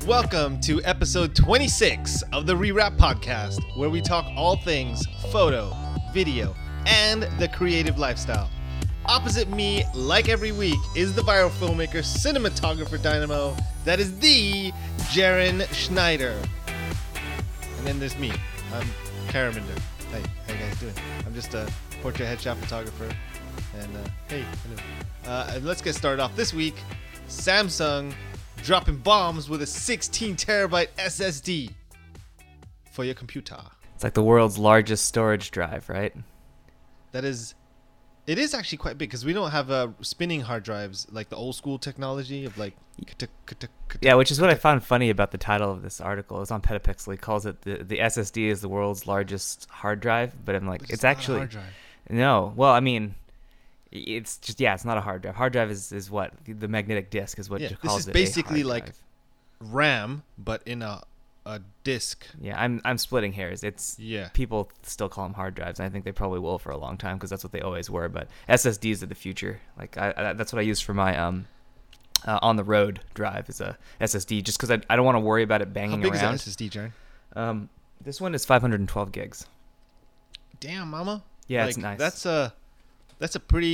Welcome to episode 26 of the Rewrap Podcast, where we talk all things photo, video, and the creative lifestyle. Opposite me, like every week, is the viral filmmaker, cinematographer dynamo, that is the Jaron Schneider. And then there's me. I'm Karaminder. Hey, how you guys doing? I'm just a portrait headshot photographer. And hey, hello. And let's get started off this week. Samsung dropping bombs with a 16 terabyte SSD for your computer. It's like the world's largest storage drive, right? It is actually quite big because we don't have spinning hard drives like the old school technology of like. Yeah, which is what I found funny about the title of this article. It was on Petapixel. He calls it the SSD is the world's largest hard drive, but I'm like, it's actually not a hard drive. No. Well, I mean, it's just it's not a hard drive. Hard drive is what the magnetic disk is what you calls it. This is basically a hard like drive. RAM, but in a disk. Yeah, I'm splitting hairs. People still call them hard drives, and I think they probably will for a long time because that's what they always were. But SSDs are the future. Like that's what I use for my on the road drive is a SSD, just because I don't want to worry about it banging around. How big is that SSD, Jaron? This one is 512 gigs. Damn, mama. Yeah, it's nice. That's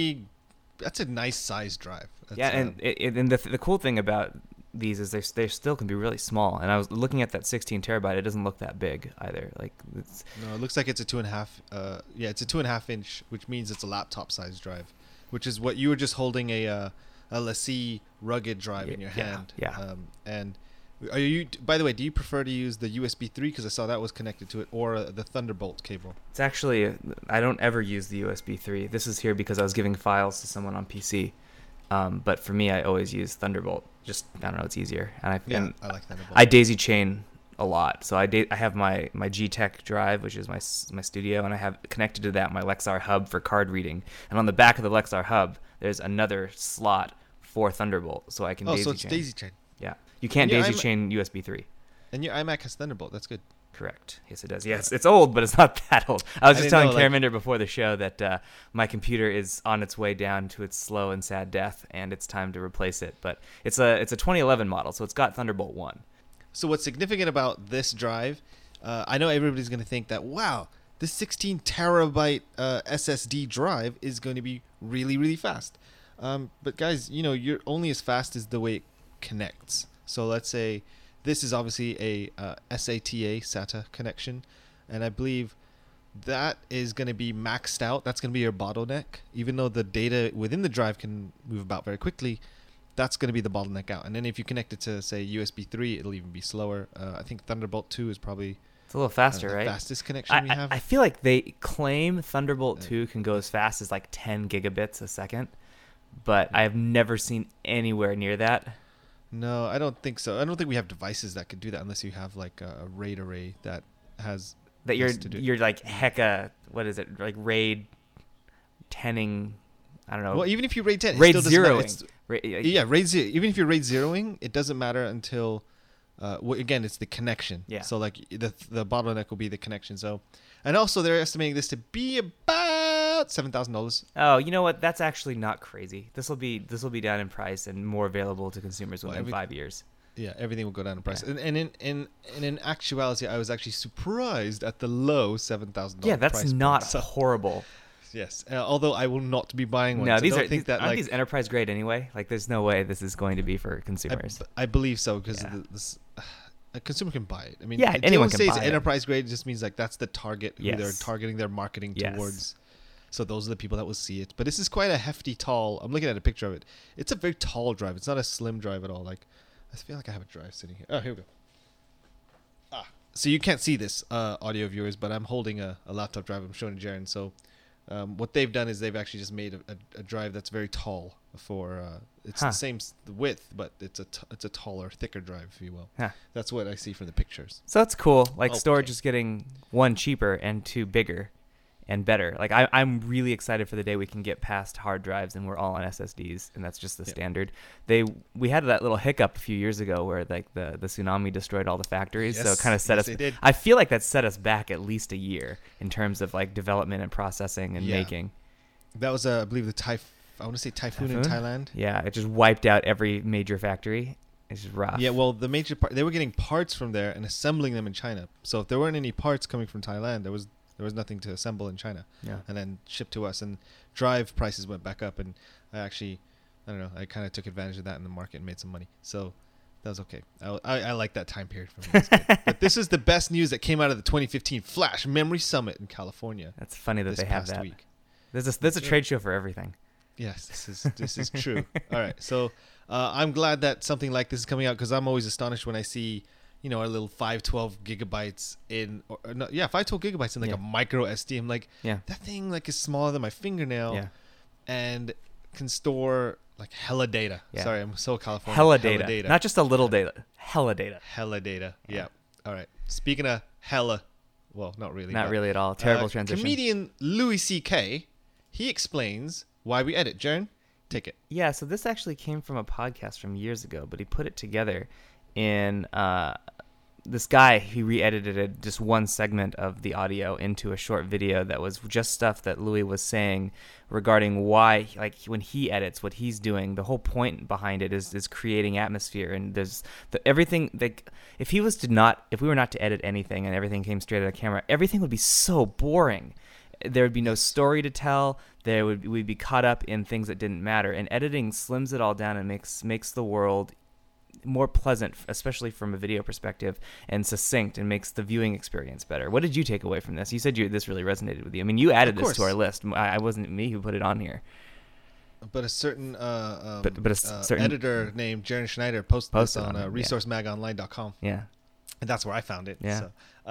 a nice size drive. And the cool thing about these is they still can be really small. And I was looking at that 16 terabyte. It doesn't look that big either. No, it looks like it's a 2.5. It's a 2.5 inch, which means it's a laptop size drive, which is what you were just holding a LaCie rugged drive in your hand. Yeah. And are you? By the way, do you prefer to use the USB 3 because I saw that was connected to it, or the Thunderbolt cable? It's actually I don't ever use the USB 3. This is here because I was giving files to someone on PC. But for me, I always use Thunderbolt. Just I don't know, it's easier. And I like Thunderbolt. I daisy chain a lot. So I have my G-Tech drive, which is my studio, and I have connected to that my Lexar hub for card reading. And on the back of the Lexar hub, there's another slot for Thunderbolt, so I can daisy chain. Oh, so it's daisy chain. Yeah. You can't daisy chain USB 3. And your iMac has Thunderbolt. That's good. Correct. Yes, it does. Yes, it's old, but it's not that old. I was just telling Karaminder before the show that my computer is on its way down to its slow and sad death, and it's time to replace it. But it's a 2011 model, so it's got Thunderbolt 1. So what's significant about this drive, I know everybody's going to think that, wow, this 16 terabyte SSD drive is going to be really, really fast. But guys, you're only as fast as the way it connects. So let's say this is obviously a SATA connection, and I believe that is going to be maxed out. That's going to be your bottleneck. Even though the data within the drive can move about very quickly, that's going to be the bottleneck out. And then if you connect it to, say, USB 3, it'll even be slower. I think Thunderbolt 2 is probably it's a little faster, the right? Fastest connection we have. I feel like they claim Thunderbolt 2 can go as fast as like 10 gigabits a second, but I have never seen anywhere near that. No, I don't think so. I don't think we have devices that could do that unless you have like a RAID array that has that you're like hecka. What is it? Like RAID 10ing. I don't know. Well, even if you RAID 10, RAID it still zeroing. RAID 0. Even if you're RAID zeroing, it doesn't matter until. Again, it's the connection. Yeah. So like the bottleneck will be the connection. So, and also they're estimating this to be about $7,000. Oh, you know what? That's actually not crazy. This will be down in price and more available to consumers within 5 years. Yeah, everything will go down in price. Yeah. And in actuality, I was actually surprised at the low $7,000. Yeah, that's price not point. So, horrible. yes, although I will not be buying one. No, so aren't these enterprise grade anyway? Like, there's no way this is going to be for consumers. I believe so because a consumer can buy it. I mean, anyone can buy it. It's enterprise grade, it just means like that's the target who Yes. they're targeting their marketing Yes. towards. So those are the people that will see it. But this is quite a hefty, tall. I'm looking at a picture of it. It's a very tall drive. It's not a slim drive at all. Like, I feel like I have a drive sitting here. Oh, here we go. So you can't see this, audio viewers, but I'm holding a laptop drive. I'm showing Jaron. So what they've done is they've actually just made a drive that's very tall for it's the same width, but it's a taller, thicker drive, if you will. Huh. That's what I see from the pictures. So that's cool. Like, Okay. storage is getting, 1, cheaper, and 2, bigger and better. Like, I'm really excited for the day we can get past hard drives and we're all on SSDs, and that's just the standard. We had that little hiccup a few years ago where like the tsunami destroyed all the factories, so it kind of set us. Did. I feel like that set us back at least a year in terms of like development and processing and making. That was, I believe, I want to say typhoon in Thailand. Yeah, it just wiped out every major factory. It's just rough. Yeah, well, the major part, they were getting parts from there and assembling them in China. So if there weren't any parts coming from Thailand, there was nothing to assemble in China. Yeah. And then ship to us, and drive prices went back up, and I don't know, I kind of took advantage of that in the market and made some money. So that was okay. I like that time period for me. But this is the best news that came out of the 2015 Flash Memory Summit in California. That's funny that this they have past that. week. There's a trade show for everything. Yes, this is true. All right, so I'm glad that something like this is coming out, because I'm always astonished when I see, our little 512 gigabytes in, 512 gigabytes in like a micro SD. I'm like, that thing like is smaller than my fingernail, and can store like hella data. Yeah. Sorry, I'm so California. Hella data, not just a little data. Hella data. Hella data. Yeah. All right. Speaking of hella, well, not really. Not really at all. Terrible transition. Comedian Louis C.K. he explains why we edit. Jaren, take it. Yeah, so this actually came from a podcast from years ago, but he put it together in this guy. He re-edited just one segment of the audio into a short video that was just stuff that Louis was saying regarding why, like when he edits, what he's doing. The whole point behind it is creating atmosphere, and there's everything. Like if we were not to edit anything and everything came straight out of camera, everything would be so boring. There would be no story to tell. We'd be caught up in things that didn't matter. And editing slims it all down and makes the world more pleasant, especially from a video perspective, and succinct, and makes the viewing experience better. What did you take away from this? You said this really resonated with you. I mean, you added this to our list. I wasn't me who put it on here. But a certain certain editor named Jaren Schneider posted this on resourcemagonline.com. Yeah. And that's where I found it. Yeah.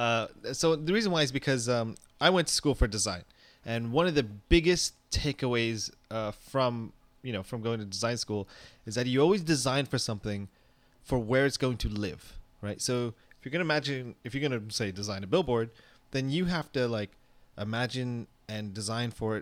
So the reason why is because I went to school for design, and one of the biggest takeaways from going to design school is that you always design for something for where it's going to live, right? So if you're going to say design a billboard, then you have to like imagine and design for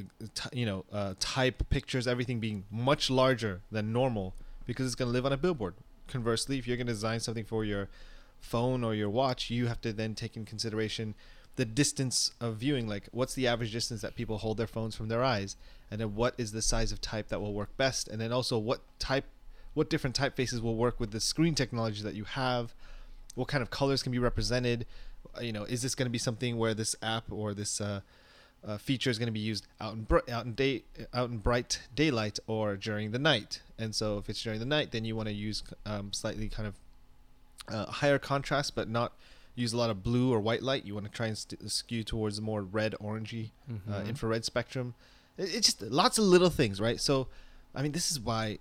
it, type, pictures, everything being much larger than normal, because it's going to live on a billboard. Conversely, if you're going to design something for your phone or your watch, you have to then take in consideration the distance of viewing, like what's the average distance that people hold their phones from their eyes, and then what is the size of type that will work best, and then also what different typefaces will work with the screen technology that you have, what kind of colors can be represented, is this going to be something where this app or this feature is going to be used out in bright daylight or during the night. And so if it's during the night, then you want to use slightly kind of higher contrast, but not use a lot of blue or white light. You want to try and skew towards the more red, orangey, infrared spectrum. It's just lots of little things, right? So, I mean, this is why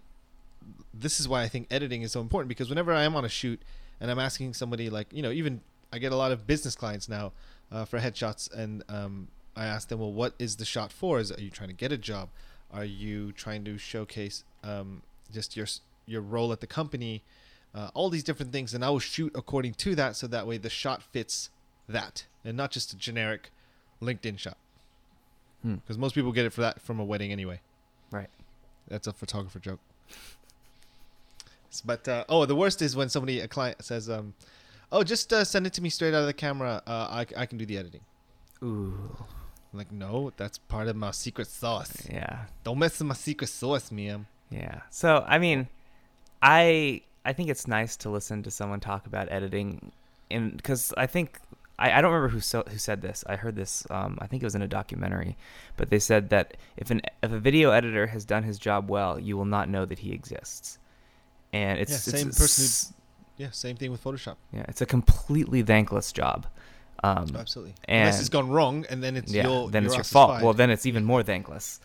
I think editing is so important, because whenever I am on a shoot and I'm asking somebody, like, even I get a lot of business clients now for headshots, and I ask them, well, what is the shot for? Are you trying to get a job? Are you trying to showcase just your role at the company? All these different things, and I will shoot according to that, so that way the shot fits that, and not just a generic LinkedIn shot. Because most people get it from a wedding anyway. Right. That's a photographer joke. But the worst is when a client says, just send it to me straight out of the camera. I can do the editing. Ooh. I'm like, no, that's part of my secret sauce. Yeah. Don't mess with my secret sauce, man. Yeah. So, I mean, I think it's nice to listen to someone talk about editing, because I think I don't remember who said this. I heard this. I think it was in a documentary, but they said that if a video editor has done his job well, you will not know that he exists. And it's same thing with Photoshop. Yeah, it's a completely thankless job. Absolutely. Unless it's gone wrong, and then it's your fault. Well, then it's even more thankless.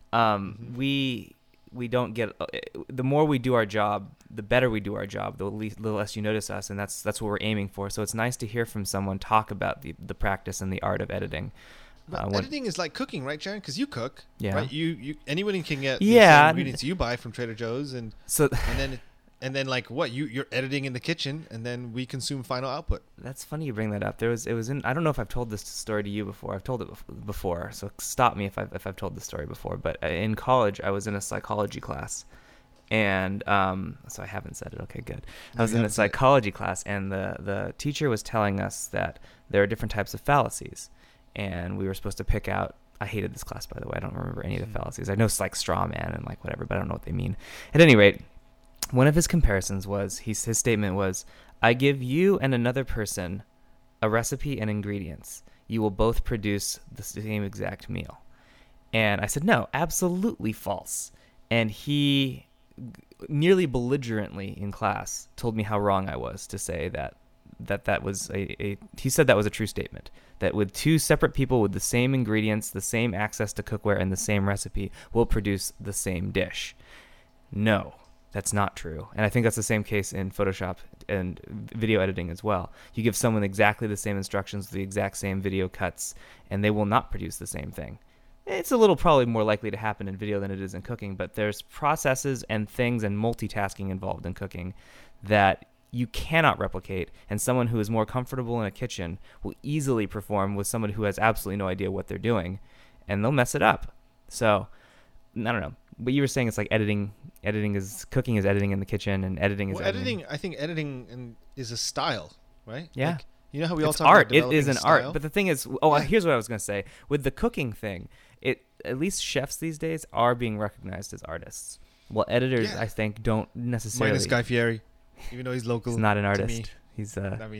We don't get. The more we do our job, the better we do our job. The less you notice us, and that's what we're aiming for. So it's nice to hear from someone talk about the practice and the art of editing. Editing is like cooking, right, Jaren? Because you cook, yeah. Right? Anyone can get the same ingredients you buy from Trader Joe's, and then like what you're editing in the kitchen, and then we consume final output. That's funny you bring that up. It was in. I don't know if I've told this story to you before. I've told it before, so stop me if I've told this story before. But in college, I was in a psychology class, and so I haven't said it. Okay, good. I was in a psychology class, and the teacher was telling us that there are different types of fallacies, and we were supposed to pick out. I hated this class, by the way. I don't remember any of the fallacies. I know it's like straw man and like whatever, but I don't know what they mean. At any rate. one of his comparisons was his statement was, "I give you and another person a recipe and ingredients. You will both produce the same exact meal." And I said, "No, absolutely false." And he nearly belligerently in class told me how wrong I was to say that was he said that was a true statement, that with two separate people with the same ingredients, the same access to cookware, and the same recipe will produce the same dish. No, that's not true. And I think that's the same case in Photoshop and video editing as well. You give someone exactly the same instructions, the exact same video cuts, and they will not produce the same thing. It's a little probably more likely to happen in video than it is in cooking, but there's processes and things and multitasking involved in cooking that you cannot replicate, and someone who is more comfortable in a kitchen will easily perform with someone who has absolutely no idea what they're doing, and they'll mess it up. So, I don't know. But you were saying it's like cooking is editing in the kitchen, and editing is editing. I think editing is a style, right? Yeah. Like, you know how we all it's talk art. about developing It is an style? art. But the thing is, here's what I was going to say. With the cooking thing, at least chefs these days are being recognized as artists. Well, editors, I think, don't necessarily. Minus Guy Fieri, even though he's local. He's not an artist. Me. He's a. I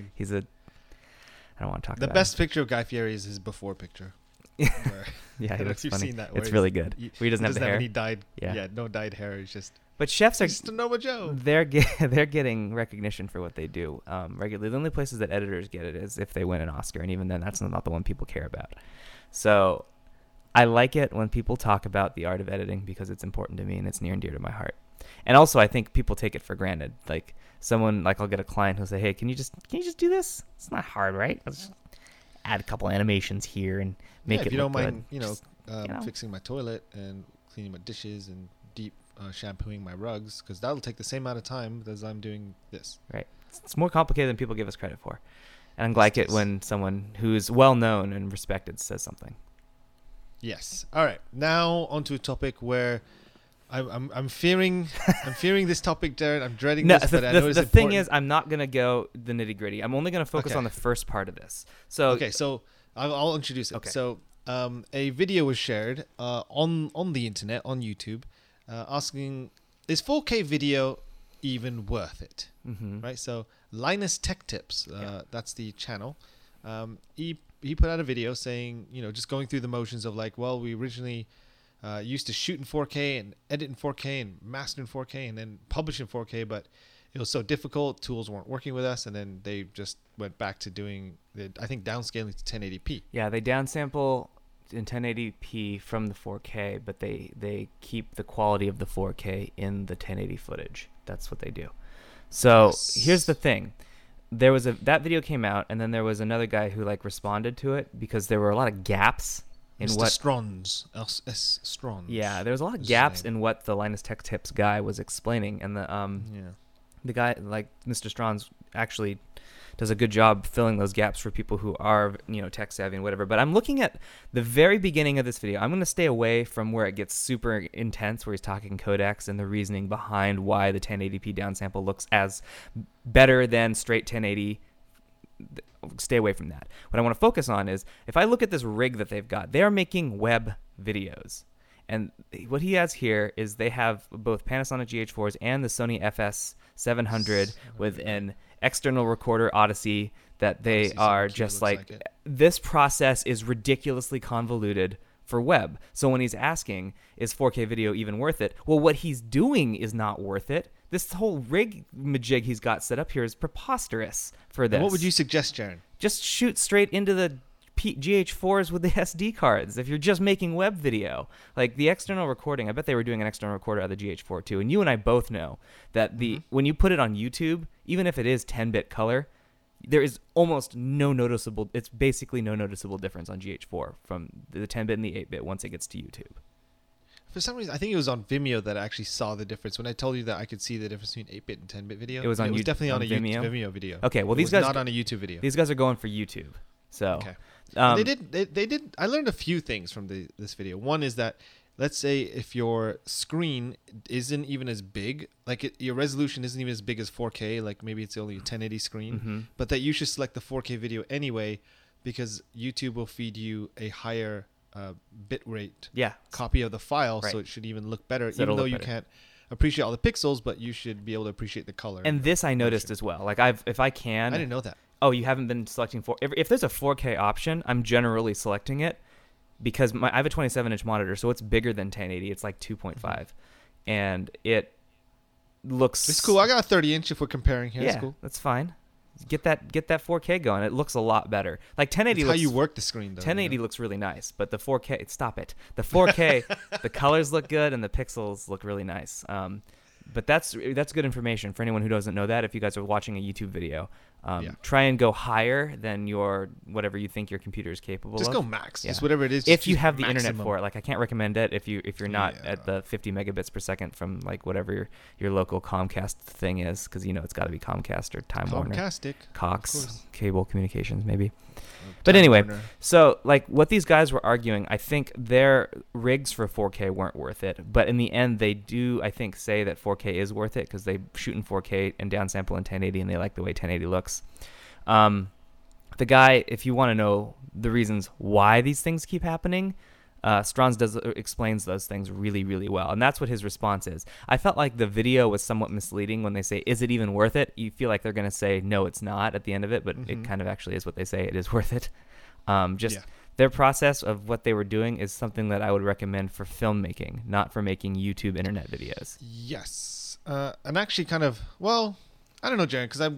don't want to talk the about best him. picture of Guy Fieri is his before picture. Yeah, I don't know looks if you've funny. seen that. It's really good. He doesn't have the hair. Any dyed. Yeah, no dyed hair. It's just. But chefs are just a normal Joe. They're getting recognition for what they do regularly. The only places that editors get it is if they win an Oscar, and even then, that's not the one people care about. So, I like it when people talk about the art of editing because it's important to me and it's near and dear to my heart. And also, I think people take it for granted. Like I'll get a client who'll say, "Hey, can you just do this? It's not hard, right? Let's add a couple animations here and make it if you look don't mind, good." fixing my toilet and cleaning my dishes and deep shampooing my rugs, because that'll take the same amount of time as I'm doing this. Right. It's more complicated than people give us credit for. And I like it when someone who's well known and respected says something. Yes. All right. Now onto a topic where I'm fearing this topic, Jared. I'm dreading this, but I know it's the important. thing is, I'm not gonna go the nitty gritty. I'm only gonna focus on the first part of this. So I'll introduce it. Okay. So a video was shared on the internet on YouTube, asking, is 4K video even worth it? Mm-hmm. Right. So Linus Tech Tips, that's the channel. He put out a video saying, just going through the motions of like, well, we originally used to shoot in 4K and edit in 4K and master in 4K and then publish in 4K, but it was so difficult. Tools weren't working with us, and then they just went back to doing, I think, downscaling to 1080p. Yeah, they downsample in 1080p from the 4K, but they keep the quality of the 4K in the 1080 footage. That's what they do. So Here's the thing. There was that video came out, and then there was another guy who responded to it because there were a lot of gaps in Mr. what Strons, S. Strons. Yeah, there was a lot of gaps in what the Linus Tech Tips guy was explaining, and the guy like Mr. Strons actually does a good job filling those gaps for people who are tech savvy and whatever. But I'm looking at the very beginning of this video. I'm going to stay away from where it gets super intense, where he's talking codecs and the reasoning behind why the 1080p downsample looks as better than straight 1080. Stay away from that. What I want to focus on is, if I look at this rig that they've got, they are making web videos. And what he has here is they have both Panasonic GH4s and the Sony FS700 with an external recorder Odyssey that they are just like this process is ridiculously convoluted for web. So when he's asking, is 4K video even worth it? Well, what he's doing is not worth it. This whole rig majig he's got set up here is preposterous for this. And what would you suggest, Jaron? Just shoot straight into the GH4s with the SD cards if you're just making web video. Like the external recording, I bet they were doing an external recorder of the GH4 too. And you and I both know that when you put it on YouTube, even if it is 10-bit color, there is almost no noticeable, it's basically no noticeable difference on GH4 from the 10-bit and the 8-bit once it gets to YouTube. For some reason, I think it was on Vimeo that I actually saw the difference. When I told you that I could see the difference between 8-bit and 10-bit video, it was definitely on a Vimeo? Vimeo video. Okay, well these guys not on a YouTube video. These guys are going for YouTube. So okay. They did. I learned a few things from this video. One is that, let's say if your screen isn't even as big, your resolution isn't even as big as 4K, like maybe it's only a 1080 screen, but that you should select the 4K video anyway, because YouTube will feed you a higher bit rate copy of the file, so it should even look better, even though you can't appreciate all the pixels, but you should be able to appreciate the color. And this I noticed as well. Like if I can. I didn't know that. Oh, you haven't been selecting if there's a 4K option, I'm generally selecting it because I have a 27-inch monitor, so it's bigger than 1080. It's like 2.5, and it looks. It's cool. I got a 30-inch if we're comparing here. Yeah, it's cool. That's fine. Get that 4K going. It looks a lot better. Like 1080. That's how you work the screen, though. 1080 looks really nice, but the 4K. Stop it. The 4K, the colors look good and the pixels look really nice. But that's good information for anyone who doesn't know that. If you guys are watching a YouTube video, try and go higher than your whatever you think your computer is capable just of. Just go max. Yeah. Just whatever it is. If you have the internet for it, like I can't recommend it if you're not at the 50 megabits per second from like whatever your local Comcast thing is, because it's got to be Comcast or Time Warner, Cox Cable Communications maybe. But anyway, so like what these guys were arguing, I think their rigs for 4K weren't worth it. But in the end, they do, I think, say that 4K is worth it because they shoot in 4K and downsample in 1080 and they like the way 1080 looks. The guy, if you want to know the reasons why these things keep happening, Strons explains those things really, really well. And that's what his response is. I felt like the video was somewhat misleading when they say, is it even worth it? You feel like they're going to say, no, it's not at the end of it, but it kind of actually is what they say. It is worth it. Their process of what they were doing is something that I would recommend for filmmaking, not for making YouTube internet videos. Yes. And actually kind of, well, I don't know, Jaron, because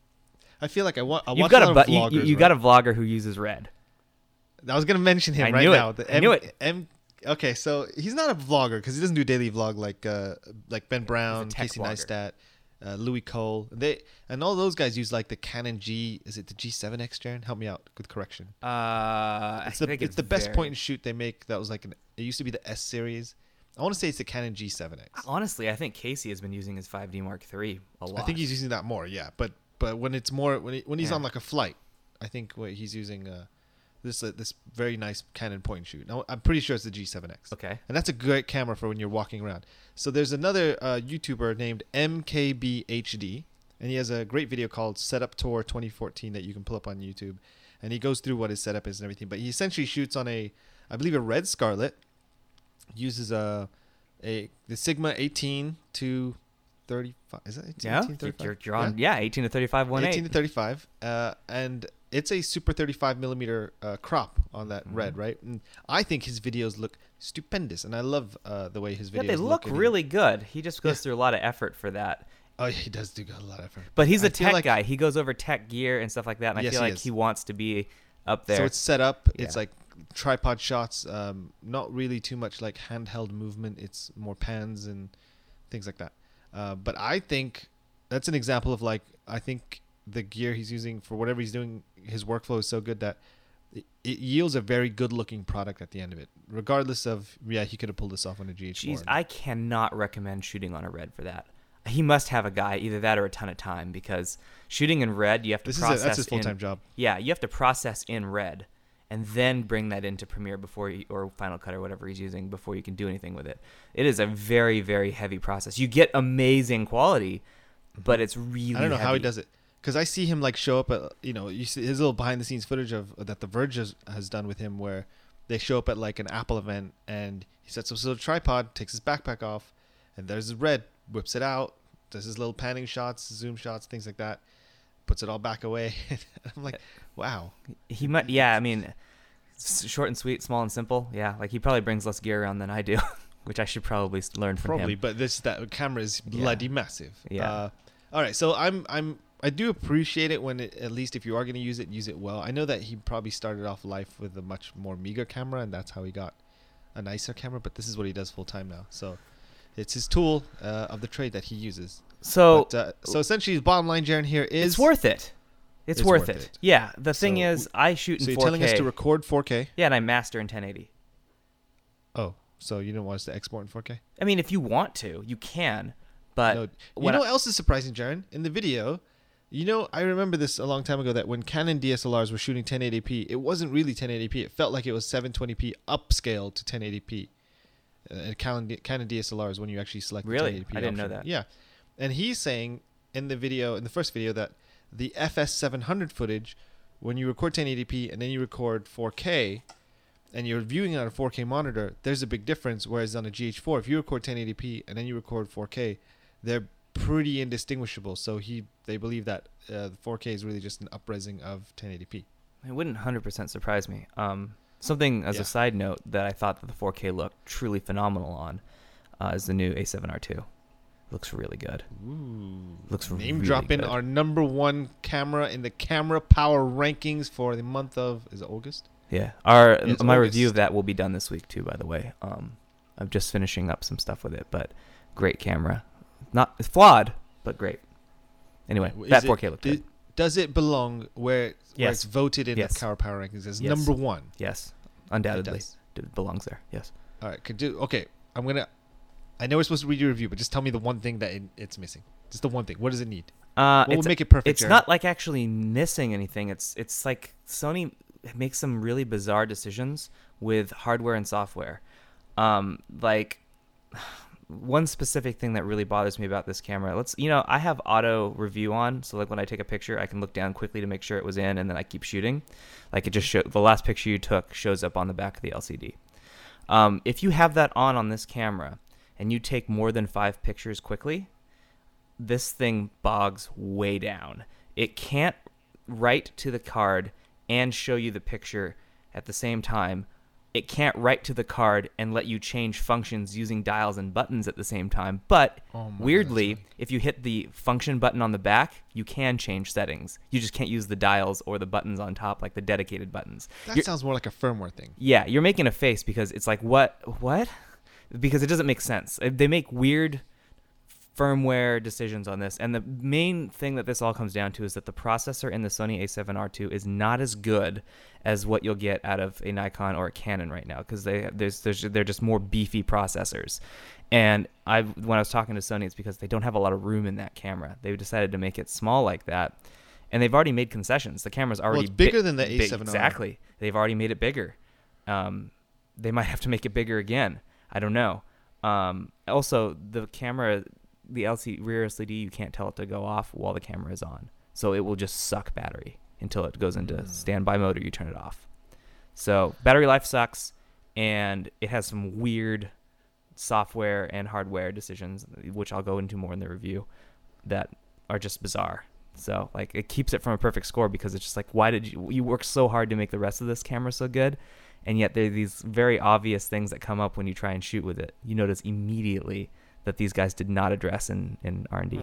I feel like I watch a lot of vloggers. You got a vlogger who uses Red. I was going to mention him now. I knew it. Okay, so he's not a vlogger because he doesn't do daily vlog like Ben Brown, Casey Neistat, Louis Cole. And all those guys use like the Canon G. Is it the G7X, Jaron? Help me out with correction. It's the best point and shoot they make. That was like it used to be the S series. I want to say it's the Canon G7X. Honestly, I think Casey has been using his 5D Mark III a lot. I think he's using that more, yeah. But when it's more when he's on like a flight, I think he's using this very nice Canon point and shoot. Now, I'm pretty sure it's the G7X. Okay. And that's a great camera for when you're walking around. So there's another YouTuber named MKBHD, and he has a great video called Setup Tour 2014 that you can pull up on YouTube. And he goes through what his setup is and everything. But he essentially shoots on I believe a Red Scarlett, uses the Sigma 18 to 35. Is that 18? Yeah, 18, 35? You're on. Yeah, 18 to 35, 1.8. 18 to 35. And it's a super 35 millimeter crop on that Red, right? And I think his videos look stupendous, and I love the way his videos look. Yeah, they look really good. He just goes through a lot of effort for that. Oh, he does do a lot of effort. But he's a tech guy. He goes over tech gear and stuff like that, and I feel like he wants to be up there. So it's set up. Yeah. It's like tripod shots, not really too much like handheld movement. It's more pans and things like that. But I think that's an example of I think the gear he's using for whatever he's doing, his workflow is so good that it yields a very good looking product at the end of it. Regardless of, he could have pulled this off on a GH4. Jeez, I cannot recommend shooting on a Red for that. He must have a guy, either that or a ton of time, because shooting in Red, you have to process. That's his full-time job. Yeah, you have to process in Red and then bring that into Premiere or Final Cut or whatever he's using before you can do anything with it. It is a very, very heavy process. You get amazing quality, but it's really I don't know heavy. how he does it. Because I see him show up at, you see his little behind the scenes footage that The Verge has done with him, where they show up at an Apple event and he sets up his little tripod, takes his backpack off, and there's his Red, whips it out, does his little panning shots, zoom shots, things like that, puts it all back away. I'm like, wow. He might, I mean, short and sweet, small and simple. Yeah, he probably brings less gear around than I do, which I should probably learn from him. Probably, but that camera is bloody massive. Yeah. All right, so I do appreciate it when at least if you are going to use it well. I know that he probably started off life with a much more meager camera, and that's how he got a nicer camera. But this is what he does full time now. So it's his tool of the trade that he uses. So essentially, his bottom line, Jaron, here is it's worth it. It's worth it. Yeah. The thing is, I shoot in 4K. So you're telling us to record 4K? Yeah, and I master in 1080. Oh, so you don't want us to export in 4K? I mean, if you want to, you can. But you know what else is surprising, Jaron? In the video, I remember this a long time ago that when Canon DSLRs were shooting 1080p, it wasn't really 1080p. It felt like it was 720p upscaled to 1080p. Canon DSLRs when you actually select the 1080p I didn't know that. Yeah. And he's saying in the first video, that the FS700 footage, when you record 1080p and then you record 4K, and you're viewing it on a 4K monitor, there's a big difference. Whereas on a GH4, if you record 1080p and then you record 4K, they're pretty indistinguishable. So they believe that the 4K is really just an upresing of 1080p. It wouldn't 100% surprise me. Something as a side note that I thought that the 4K looked truly phenomenal on is the new A7R2. Looks really good. Ooh. Looks Name really dropping good. our number one camera in the camera power rankings for the month of, is it August? Yeah. It's My August. review of that will be done this week too, by the way. I'm just finishing up some stuff with it, but great camera. It's flawed, but great. Anyway, that 4K looked good. Does it belong where it's voted in the camera power rankings as number one? Yes, undoubtedly. It belongs there. Yes. All right. Okay. I know we're supposed to read your review, but just tell me the one thing that it's missing. Just the one thing. What does it need? What will make it perfect? It's not like actually missing anything. It's like Sony makes some really bizarre decisions with hardware and software. Like one specific thing that really bothers me about this camera. I have auto review on, so like when I take a picture, I can look down quickly to make sure it was in, and then I keep shooting. Like it just the last picture you took shows up on the back of the LCD. If you have that on this camera, and you take more than 5 pictures quickly, this thing bogs way down. It can't write to the card and show you the picture at the same time. It can't write to the card and let you change functions using dials and buttons at the same time. But weirdly, if you hit the function button on the back, you can change settings. You just can't use the dials or the buttons on top, like the dedicated buttons. That sounds more like a firmware thing. Yeah, you're making a face because it's like, what? Because it doesn't make sense. They make weird firmware decisions on this, and the main thing that this all comes down to is that the processor in the Sony A7R2 is not as good as what you'll get out of a Nikon or a Canon right now, because they're just more beefy processors. And when I was talking to Sony, it's because they don't have a lot of room in that camera. They decided to make it small like that, and they've already made concessions. The camera's already it's bigger than the A7R. Exactly. They've already made it bigger. They might have to make it bigger again. I don't know. Also, the camera, the rear LCD, you can't tell it to go off while the camera is on. So it will just suck battery until it goes into standby mode or you turn it off. So battery life sucks, and it has some weird software and hardware decisions, which I'll go into more in the review, that are just bizarre. So like it keeps it from a perfect score because it's just like, why did you work so hard to make the rest of this camera so good? And yet there are these very obvious things that come up when you try and shoot with it. You notice immediately that these guys did not address in R&D.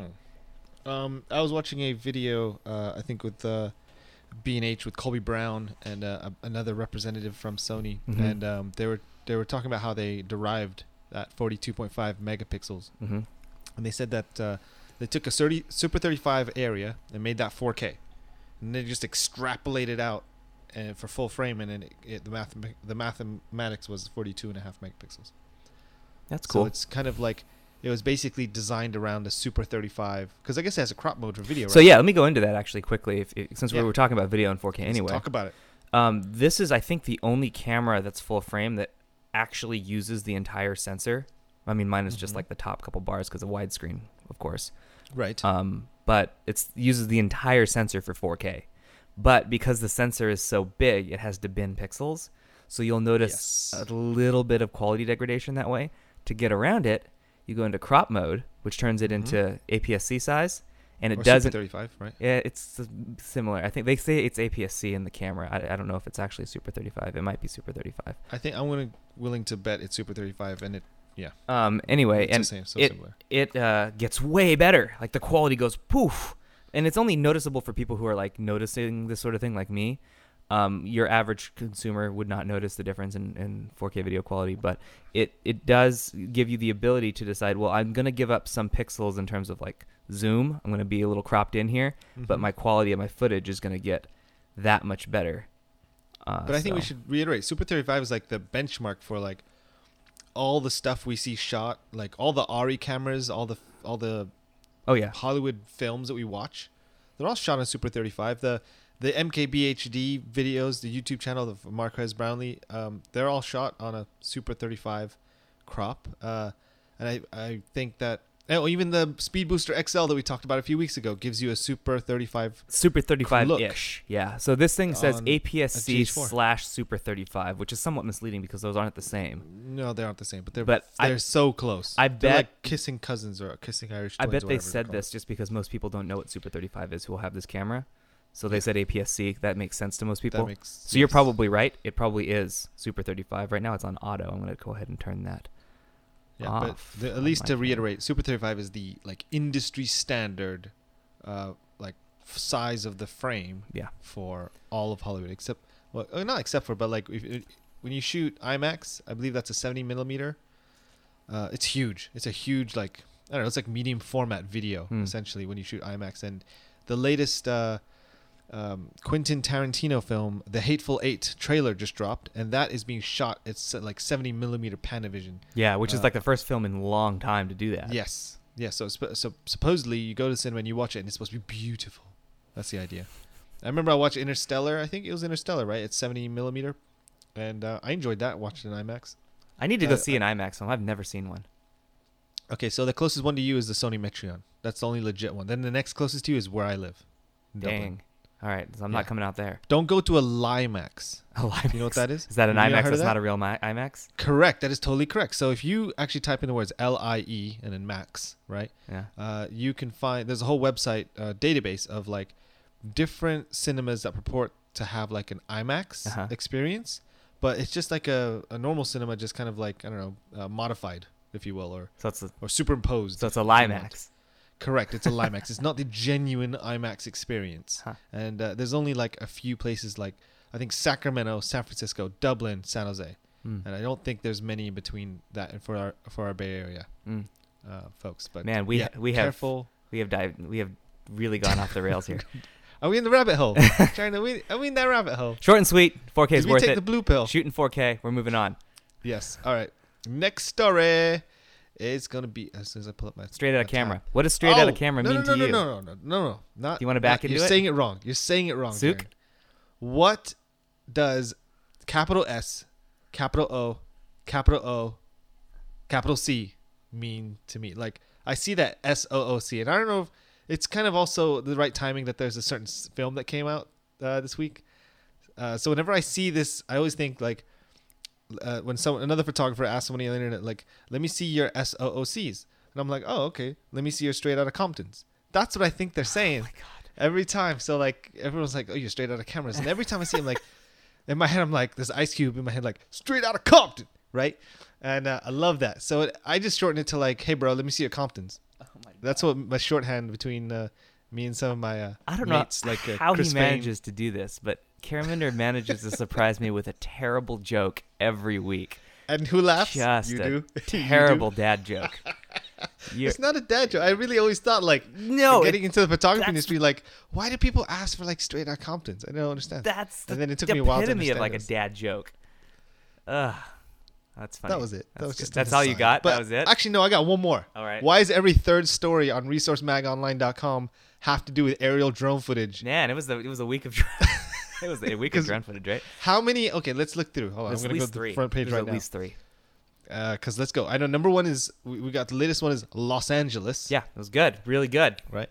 I was watching a video, I think with B&H with Colby Brown and another representative from Sony, and they were talking about how they derived that 42.5 megapixels, and they said that they took a Super 35 area and made that 4K, and they just extrapolated out and for full frame, and then the mathematics was 42.5 megapixels. That's cool. So it's kind of like it was basically designed around a Super 35, because I guess it has a crop mode for video, right? So yeah, let me go into that actually quickly, since we were talking about video and 4K anyway. Let's talk about it. This is, I think, the only camera that's full frame that actually uses the entire sensor. I mean, mine is just like the top couple bars because of widescreen, of course. Right. But it uses the entire sensor for 4K. But because the sensor is so big, it has to bin pixels. So you'll notice a little bit of quality degradation that way. To get around it, you go into crop mode, which turns it into APS-C size. And it doesn't. Super 35, right? Yeah, it's similar. I think they say it's APS-C in the camera. I don't know if it's actually Super 35. It might be Super 35. I think I'm willing to bet it's Super 35, and Anyway, it's and the same, similar. It gets way better. Like the quality goes poof, and it's only noticeable for people who are like noticing this sort of thing, like me. Your average consumer would not notice the difference in 4K video quality, but it does give you the ability to decide, well, I'm going to give up some pixels in terms of like zoom. I'm going to be a little cropped in here, but my quality of my footage is going to get that much better. But I think we should reiterate, Super 35 is like the benchmark for like all the stuff we see shot, like all the ARRI cameras, all the Hollywood films that we watch, they're all shot on Super 35. The MKBHD videos, the YouTube channel of Marquez Brownlee, they're all shot on a Super 35 crop. And I think that Oh, even the Speed Booster XL that we talked about a few weeks ago gives you a Super 35. Super 35-ish. Yeah. So this thing says On APS-C a GH4. /Super 35, which is somewhat misleading because those aren't the same. No, they aren't the same, but they're But they're so close. I They're bet- like kissing cousins or kissing Irish I twins. bet or they whatever said call this just because most people don't know what Super 35 is who will have this camera. So they said APS-C. That makes sense to most it. That people. makes So you're sense. probably right. It probably is Super 35. Right now it's on auto. I'm going to go ahead and turn that. Yeah, off but at on least my to camera. reiterate, Super 35 is the like industry standard, size of the frame Yeah. for all of Hollywood, except not except for, but like when you shoot IMAX, I believe that's a 70 millimeter. It's huge. It's a huge I don't know. It's like medium format video essentially when you shoot IMAX. And the latest Quentin Tarantino film, The Hateful Eight trailer just dropped, and that is being shot. It's like 70 millimeter Panavision. Yeah, which is like the first film in a long time to do that. Yes. Yeah. So supposedly you go to the cinema and you watch it, and it's supposed to be beautiful. That's the idea. I remember I watched Interstellar. I think it was Interstellar, right? It's 70 millimeter, and I enjoyed that. Watched it in IMAX. I need to go see an IMAX film. I've never seen one. Okay, so the closest one to you is the Sony Metreon. That's the only legit one. Then the next closest to you is where I live. Dublin. Dang. All right, so I'm Yeah. not coming out there. Don't go to a Limax. A IMAX. You know what that is? Is that an Have you not IMAX heard of that's that? not a real IMAX? Correct. That is totally correct. So if you actually type in the words LIE and then Max, right? Yeah. You can find there's a whole website database of like different cinemas that purport to have like an IMAX experience, but it's just like a normal cinema, just kind of like I don't know, modified, if you will, So it's a or superimposed. so it's a if you want. Limax. Correct. It's a Limax. It's not the genuine IMAX experience. Huh. And there's only like a few places, like I think Sacramento, San Francisco, Dublin, San Jose, Mm. and I don't think there's many in between that and for our Bay Area Mm. folks. But Man, we yeah, have careful. we have really gone off the rails here. Are we in the rabbit hole? Are we in that rabbit hole? Short and sweet. 4K Did is we worth take it. the blue pill? Shooting 4K. We're moving on. Yes. All right. Next story is gonna be as soon as I pull up my Straight out of my camera. tab. What does straight out of camera mean to you? No. Not. You wanna back into You're it? saying it wrong. You're saying it wrong. Sook? Darren. What does capital S, capital O, capital C mean to me? Like I see that SOOC, and I don't know if it's kind of also the right timing that there's a certain film that came out this week. So whenever I see this, I always think like when another photographer asks somebody on the internet, like, let me see your SOOCs. And I'm like, oh, okay. Let me see your straight out of Comptons. That's what I think they're saying Oh my God. every time. So like everyone's like, oh, you're straight out of cameras. And every time I see him, like in my head, I'm like, there's Ice Cube in my head, like straight out of Compton. Right. And I love that. So I just shorten it to like, hey, bro, let me see your Comptons. Oh my God. That's what my shorthand between me and some of my I don't mates, know like how Chris he Payne. manages to do this, but Caraminder manages to surprise me with a terrible joke every week. And who laughs? Just You a do. You terrible do. dad joke. It's not a dad joke. I really always thought like No, getting into the photography that's- industry, like why do people ask for like straight out Comptons? I don't understand. That's And then it took the me a while to epitome of understand like this. a dad joke. Ugh, that's funny. That was it. That was good. just That's an all you aside. got. But That was it. Actually, no, I got one more. All right. Why is every third story on ResourceMagOnline.com have to do with aerial drone footage? Man, it was a week of it was a week of drone footage, right? How many? Okay, let's look through. Hold on, There's I'm at gonna go least to three. the front page There's right at now. least three. Because let's go. I know number one is we got the latest one is Los Angeles. Yeah, it was good, really good. Right.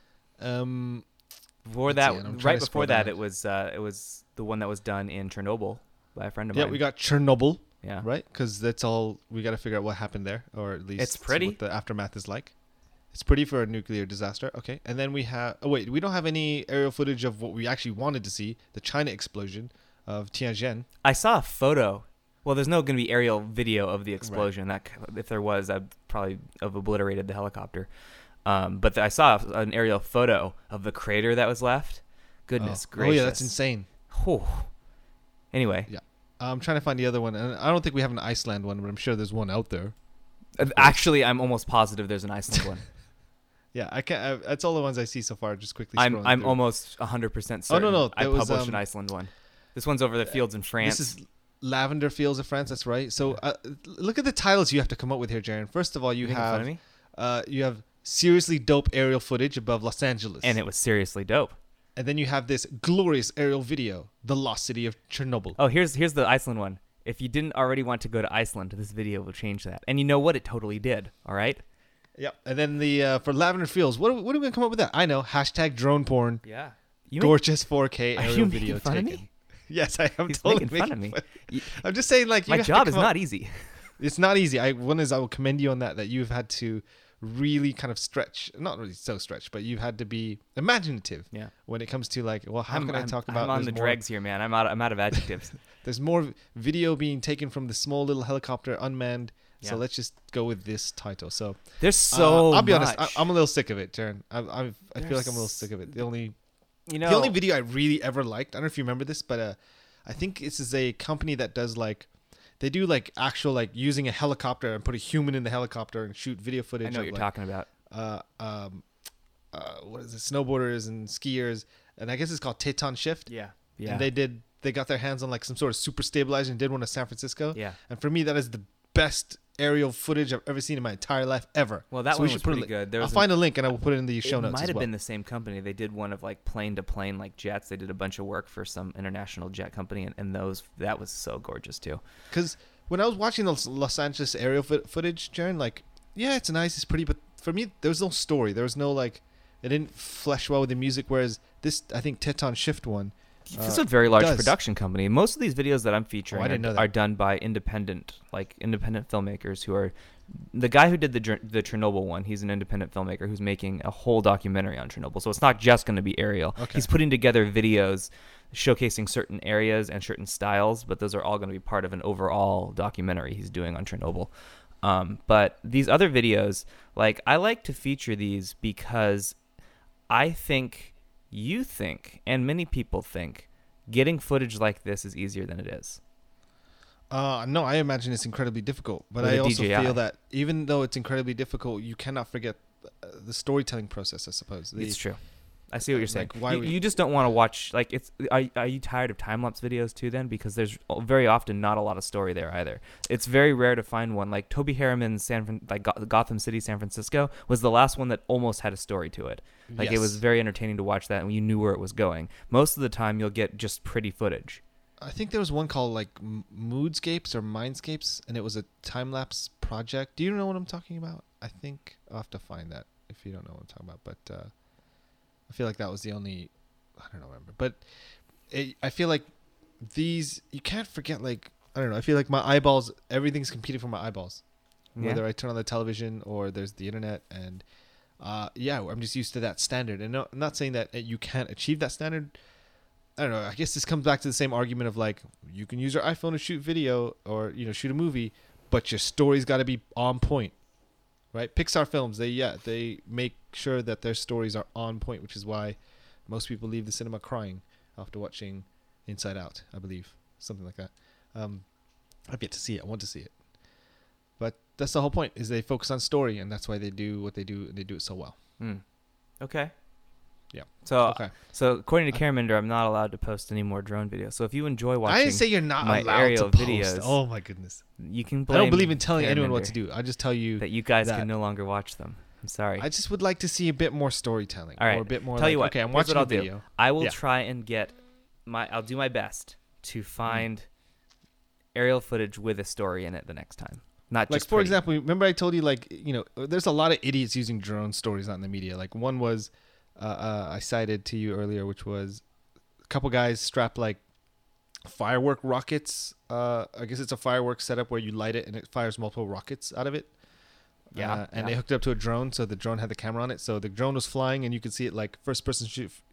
Before Let's that, see, and I'm trying right to before scroll that, down. it was the one that was done in Chernobyl by a friend of Yeah, mine. we got Chernobyl. Yeah. Right, because that's all we got to figure out what happened there, or at least It's see pretty. what the aftermath is like. It's pretty for a nuclear disaster. Okay, and then we have. Oh wait, we don't have any aerial footage of what we actually wanted to see: the China explosion of Tianjin. I saw a photo. Well, there's no going to be aerial video of the explosion. That if there was, I'd probably have obliterated the helicopter. But I saw an aerial photo of the crater that was left. Goodness gracious! Oh yeah, that's insane. Whew. Anyway, Yeah, I'm trying to find the other one, and I don't think we have an Iceland one, but I'm sure there's one out there. actually, I'm almost positive there's an Iceland one. Yeah, I can't. That's all the ones I see so far. Just quickly. I'm scrolling through. almost 100% certain. no, I that was, published an Iceland one. This one's over the fields in France. This is Lavender Fields of France. That's right. So look at the titles you have to come up with here, Jaren. First of all, you making fun of have me? you have seriously dope aerial footage above Los Angeles, And it was seriously dope. and then you have this glorious aerial video, the lost city of Chernobyl. Oh, here's the Iceland one. If you didn't already want to go to Iceland, this video will change that. And you know what? It totally did. All right. Yeah, and then the for Lavender Fields, what are we gonna come up with that? I know, hashtag drone porn, Yeah. gorgeous 4K Are aerial you video making fun of taken. me? Yes, I am He's totally making fun of me. I'm just saying, like, My job is not easy. It's not easy. I will commend you on that you've had to really kind of stretch, not really so stretch, but you've had to be imaginative. Yeah. When it comes to like, well, how can I talk about? I'm on the dregs here, man. I'm out of adjectives. There's more video being taken from the small little helicopter unmanned. So Yeah. let's just go with this title. So There's so I'll be much. honest. I'm a little sick of it, Jaren. I feel like I'm a little sick of it. The only the the only video I really ever liked. I don't know if you remember this, but I think this is a company that does like. They do like actual like using a helicopter and put a human in the helicopter and shoot video footage. I know what you're talking about. What is it? Snowboarders and skiers, and I guess it's called Teton Shift. Yeah. And they got their hands on like some sort of super stabilizer and did one in San Francisco. Yeah. And for me, that is the best aerial footage I've ever seen in my entire life ever. Well, that So one we was should put pretty good. I'll find a link and I will put it in the show It notes. might as have well. been the same company. They did one of like plane to plane like jets. They did a bunch of work for some international jet company, and that was so gorgeous too. Because when I was watching the Los Angeles aerial footage, Jaren, like, yeah, it's nice, it's pretty, but for me, there was no story. There was no, like, it didn't flesh well with the music, whereas this, I think, Teton Shift one. This is a very large does. production company. Most of these videos that I'm featuring I didn't know that. are done by independent filmmakers who are. The guy who did the Chernobyl one, he's an independent filmmaker who's making a whole documentary on Chernobyl. So it's not just going to be aerial. Okay. He's putting together videos showcasing certain areas and certain styles, but those are all going to be part of an overall documentary he's doing on Chernobyl. But these other videos, like, I like to feature these because I think you think, and many people think, getting footage like this is easier than it is. No, I imagine it's incredibly difficult, but With I a also DJI. feel that even though it's incredibly difficult, you cannot forget the storytelling process, I suppose. It's true. I see what you're saying. Like, why you just don't want to watch, like, it's. Are you tired of time-lapse videos too then? Because there's very often not a lot of story there either. It's very rare to find one. Like Toby Harriman's Gotham City, San Francisco was the last one that almost had a story to it. Like, Yes. it was very entertaining to watch that, and you knew where it was going. Most of the time, you'll get just pretty footage. I think there was one called like Moodscapes or Mindscapes, and it was a time-lapse project. Do you know what I'm talking about? I think I'll have to find that if you don't know what I'm talking about. But I feel like that was the only, I don't remember. But I feel like these, you can't forget, like, I don't know. I feel like my eyeballs, everything's competing for my eyeballs. Yeah. Whether I turn on the television or there's the internet. And yeah, I'm just used to that standard. And no, I'm not saying that you can't achieve that standard. I don't know. I guess this comes back to the same argument of like, you can use your iPhone to shoot video or, shoot a movie, but your story's got to be on point, right? Pixar films, they make sure that their stories are on point, which is why most people leave the cinema crying after watching Inside Out, I believe, something like that. I've yet to see it. I want to see it, but that's the whole point. Is they focus on story, and that's why they do what they do, and they do it so well. Okay. Yeah. So according to Caraminder, I'm not allowed to post any more drone videos. So if you enjoy watching, I didn't say you're not my allowed aerial to post. videos, Oh my goodness! you can. I don't believe in blame telling anyone what Caraminder to do. I just tell you that you guys that. can no longer watch them. I'm sorry. I just would like to see a bit more storytelling. All right. Or a bit more. Tell you what. Okay, I'm here's watching what a I'll video. do. I will Yeah. try and get I'll do my best to find aerial footage with a story in it the next time. Not Like, just for pretty. example, remember I told you, like, there's a lot of idiots using drone stories out in the media. Like, one was I cited to you earlier, which was a couple guys strap like firework rockets. I guess it's a fireworks setup where you light it and it fires multiple rockets out of it. Yeah. And they hooked it up to a drone, so the drone had the camera on it. So the drone was flying, and you could see it like first person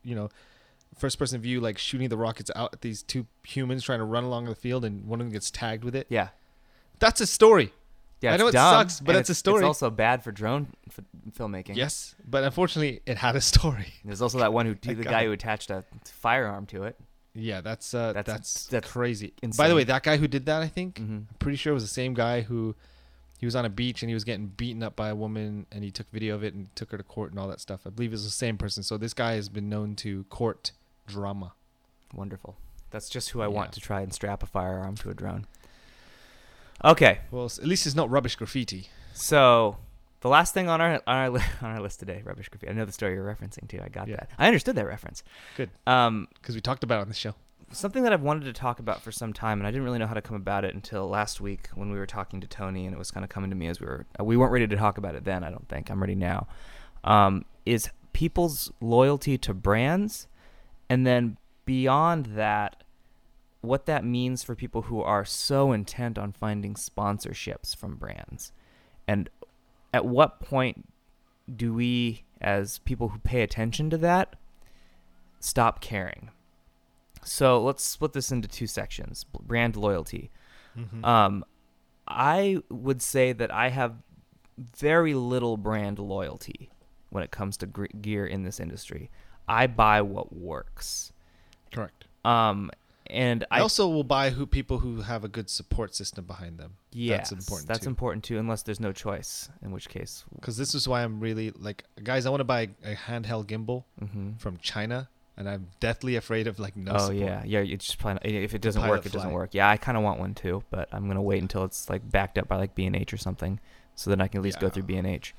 view, like shooting the rockets out at these two humans trying to run along the field, and one of them gets tagged with it. Yeah. That's a story. Yeah, I it's know it dumb, sucks, but and it's a story. It's also bad for drone filmmaking. Yes, but unfortunately, it had a story. There's also that one the God. guy who attached a firearm to it. Yeah, that's That's crazy. insane. By the way, that guy who did that, I think, Mm-hmm. I'm pretty sure it was the same guy who he was on a beach and he was getting beaten up by a woman, and he took video of it and took her to court and all that stuff. I believe it's the same person. So this guy has been known to court drama. Wonderful. That's just who I Yeah. want to try and strap a firearm to a drone. Okay, Well, at least it's not rubbish graffiti. so the last thing on our list today, rubbish graffiti. I know the story you're referencing to. I got Yeah. that. I understood that reference. Good. Um, Because we talked about it on the show. something that I've wanted to talk about for some time, and I didn't really know how to come about it until last week when we were talking to Tony, and it was kind of coming to me as we weren't ready to talk about it then. I don't think I'm ready now. Is people's loyalty to brands, and then beyond that, what that means for people who are so intent on finding sponsorships from brands, and at what point do we, as people who pay attention to that, stop caring? So let's split this into two sections. Brand loyalty. Mm-hmm. I would say that I have very little brand loyalty when it comes to gear in this industry. I buy what works. Correct. And I also will buy people who have a good support system behind them. Yes, that's important too, unless there's no choice, in which case. Because this is why I'm really like, guys, I want to buy a handheld gimbal from China, and I'm deathly afraid of like no support. Yeah, it's just probably, if it doesn't work, it doesn't work. Yeah, I kind of want one too, but I'm gonna wait until it's like backed up by like B&H or something, so then I can at least go through B&H.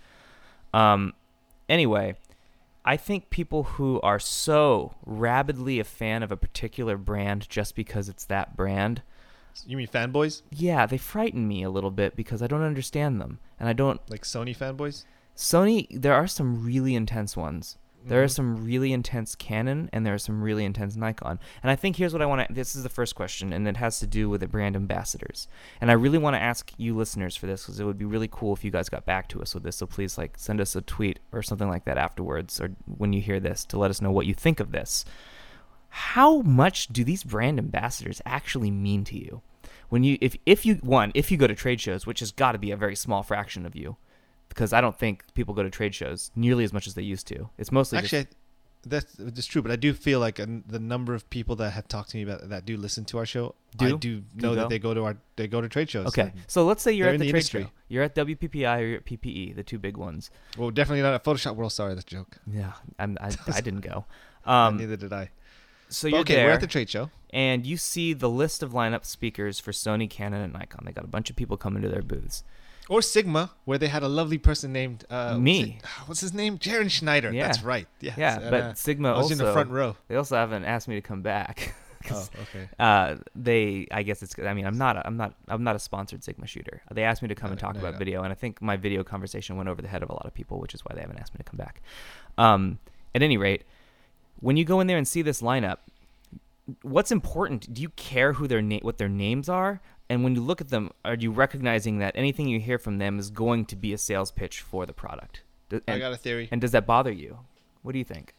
Anyway, I think people who are so rabidly a fan of a particular brand just because it's that brand. You mean fanboys? Yeah, they frighten me a little bit because I don't understand them, and I don't like Sony fanboys. Sony, there are some really intense ones. There are some really intense Canon, and there are some really intense Nikon. And I think here's what I want to... This is the first question, and it has to do with the brand ambassadors. And I really want to ask you listeners for this, because it would be really cool if you guys got back to us with this. So please send us a tweet or something like that afterwards, or when you hear this, to let us know what you think of this. How much do these brand ambassadors actually mean to you? When you, if you go to trade shows, which has got to be a very small fraction of you, because I don't think people go to trade shows nearly as much as they used to. It's mostly that's true, but I do feel like the number of people that have talked to me about that do listen to our show, I do know that they go to trade shows. Okay, so let's say you're at the trade show. You're at WPPI or you're at PPE, the two big ones. Well, definitely not at Photoshop World. Sorry, that's a joke. Yeah, I didn't go. Neither did I. So you're there. We're at the trade show, and you see the list of lineup speakers for Sony, Canon, and Nikon. They got a bunch of people coming to their booths. Or Sigma, where they had a lovely person named... me. What's his name? Jaron Schneider. Yeah. That's right. Yes. Yeah, and, but Sigma I was in the front row. They also haven't asked me to come back. Oh, okay. I guess it's... I mean, I'm not a sponsored Sigma shooter. They asked me to come and talk about video, and I think my video conversation went over the head of a lot of people, which is why they haven't asked me to come back. At any rate, when you go in there and see this lineup, what's important? Do you care who what their names are? And when you look at them, are you recognizing that anything you hear from them is going to be a sales pitch for the product? I got a theory. And does that bother you? What do you think?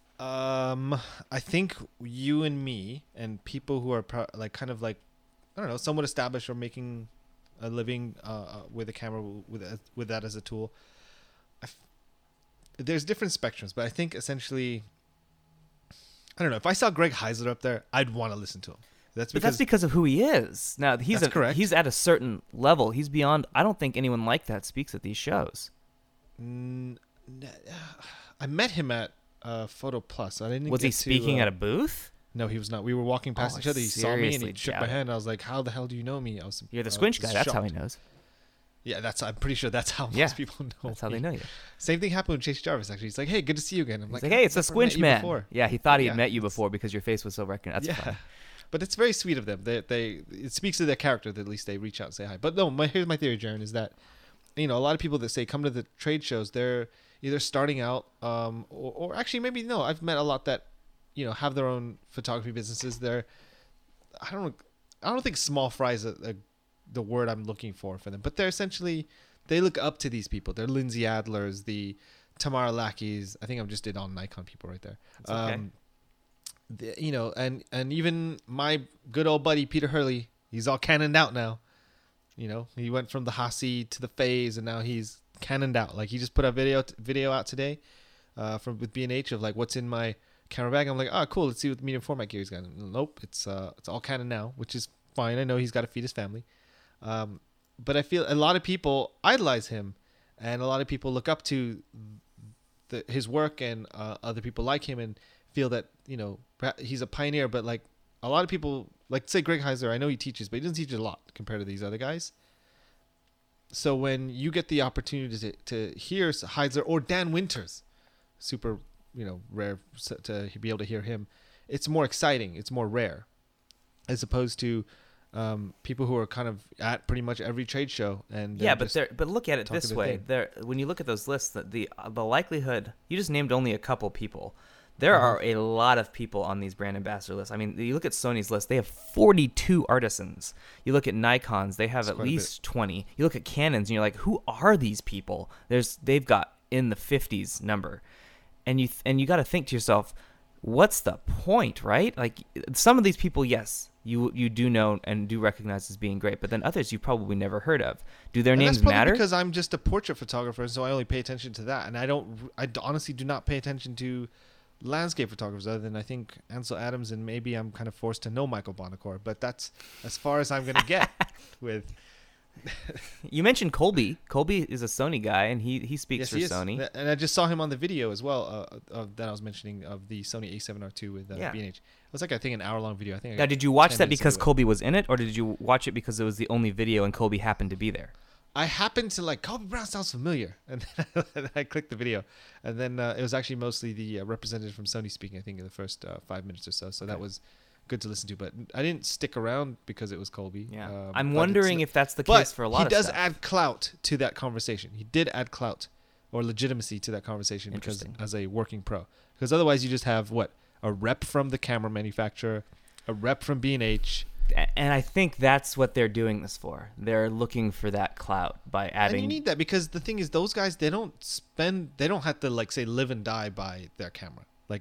I think you and me and people who are I don't know, somewhat established or making a living with a camera with that as a tool. There's different spectrums, but I think essentially, I don't know. If I saw Greg Heisler up there, I'd want to listen to him. That's because of who he is. Now that's correct. He's at a certain level. He's beyond. I don't think anyone like that speaks at these shows. I met him at Photo Plus. I didn't. Was he speaking at a booth? No, he was not. We were walking past each other. He saw me and he shook my hand. I was like, "How the hell do you know me?" You're the Squinch guy. That's how he knows. Yeah, I'm pretty sure that's how most people know. That's how they know you. Same thing happened with Chase Jarvis. Actually, he's like, "Hey, good to see you again." I'm like, "Hey, it's the Squinch man." Before. Yeah, he thought he had met you before because your face was so recognizable. That's fine. But it's very sweet of them. It speaks to their character that at least they reach out and say hi. But no, here's my theory, Jaron, is that a lot of people that say come to the trade shows, they're either starting out, or actually maybe no. I've met a lot that have their own photography businesses. I don't think small fry is the word I'm looking for them, but they're essentially, they look up to these people. They're Lindsay Adlers, the Tamara Lackeys. I think I just did all Nikon people right there. That's okay. And even my good old buddy Peter Hurley, he's all cannoned out now. He went from the Hassi to the Phase, and now he's cannoned out. Like, he just put a video out today, with B&H of like what's in my camera bag. I'm like, oh, cool. Let's see what medium format gear he's got. Nope, it's all Canon now, which is fine. I know he's got to feed his family, but I feel a lot of people idolize him, and a lot of people look up to his work, and other people like him and feel that he's a pioneer. But like a lot of people, like say Greg Heisler, I know he teaches, but he doesn't teach a lot compared to these other guys. So when you get the opportunity to hear Heisler or Dan Winters, super rare to be able to hear him, it's more exciting, it's more rare. as opposed to people who are kind of at pretty much every trade show. And but look at it this way: when you look at those lists, the likelihood, you just named only a couple people. There are a lot of people on these brand ambassador lists. I mean, you look at Sony's list; they have 42 artisans. You look at Nikon's; they have at least 20. You look at Canon's, and you're like, who are these people? They've got in the 50s number, and you got to think to yourself, what's the point, right? Like some of these people, yes, you do know and do recognize as being great, but then others you probably never heard of. Do their names matter? Because I'm just a portrait photographer, so I only pay attention to that, and I honestly do not pay attention to landscape photographers other than I think Ansel Adams, and maybe I'm kind of forced to know Michael Bonacore, but that's as far as I'm going to get with. You mentioned Colby. Colby is a Sony guy, and he speaks for Sony. And I just saw him on the video as well that I was mentioning of the Sony A7R2 with B&H. It was like, I think, an hour-long video. I think. Now, did you watch that because Colby was in it, or did you watch it because it was the only video and Colby happened to be there? I happened to Colby Brown sounds familiar, and then I clicked the video, and then it was actually mostly the representative from Sony speaking. I think in the first 5 minutes or so. So that was good to listen to, but I didn't stick around because it was Colby. Yeah, I'm wondering if that's the case for a lot of stuff. He does add clout to that conversation. He did add clout or legitimacy to that conversation because as a working pro. Because otherwise, you just have a rep from the camera manufacturer, a rep from B&H. And I think that's what they're doing this for. They're looking for that clout by adding. And you need that because the thing is, those guys, they don't have to say live and die by their camera.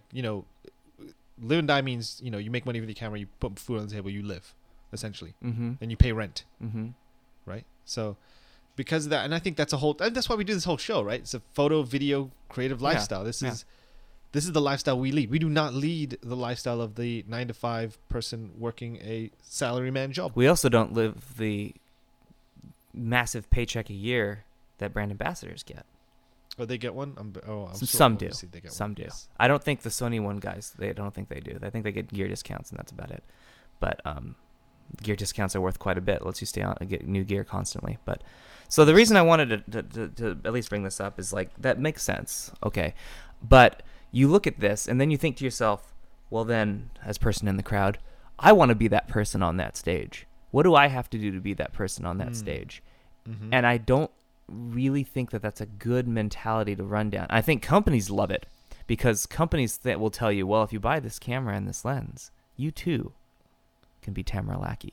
Live and die means, you make money with your camera, you put food on the table, you live, essentially. Mm-hmm. And you pay rent. Mm-hmm. Right? So because of that, and I think that's why we do this whole show, right? It's a photo, video, creative lifestyle. This is the lifestyle we lead. We do not lead the lifestyle of the 9-to-5 person working a salaryman job. We also don't live the massive paycheck a year that brand ambassadors get. Oh, they get one? Some do. Some do. Yes. I don't think the Sony one guys, I don't think they do. I think they get gear discounts and that's about it. But gear discounts are worth quite a bit. It lets you stay on and get new gear constantly. But so the reason I wanted to at least bring this up is that makes sense. Okay. But you look at this and then you think to yourself, well then, as person in the crowd, I want to be that person on that stage. What do I have to do to be that person on that stage? Mm-hmm. And I don't really think that that's a good mentality to run down. I think companies love it because companies that will tell you, well, if you buy this camera and this lens, you too can be Tamara Lackey.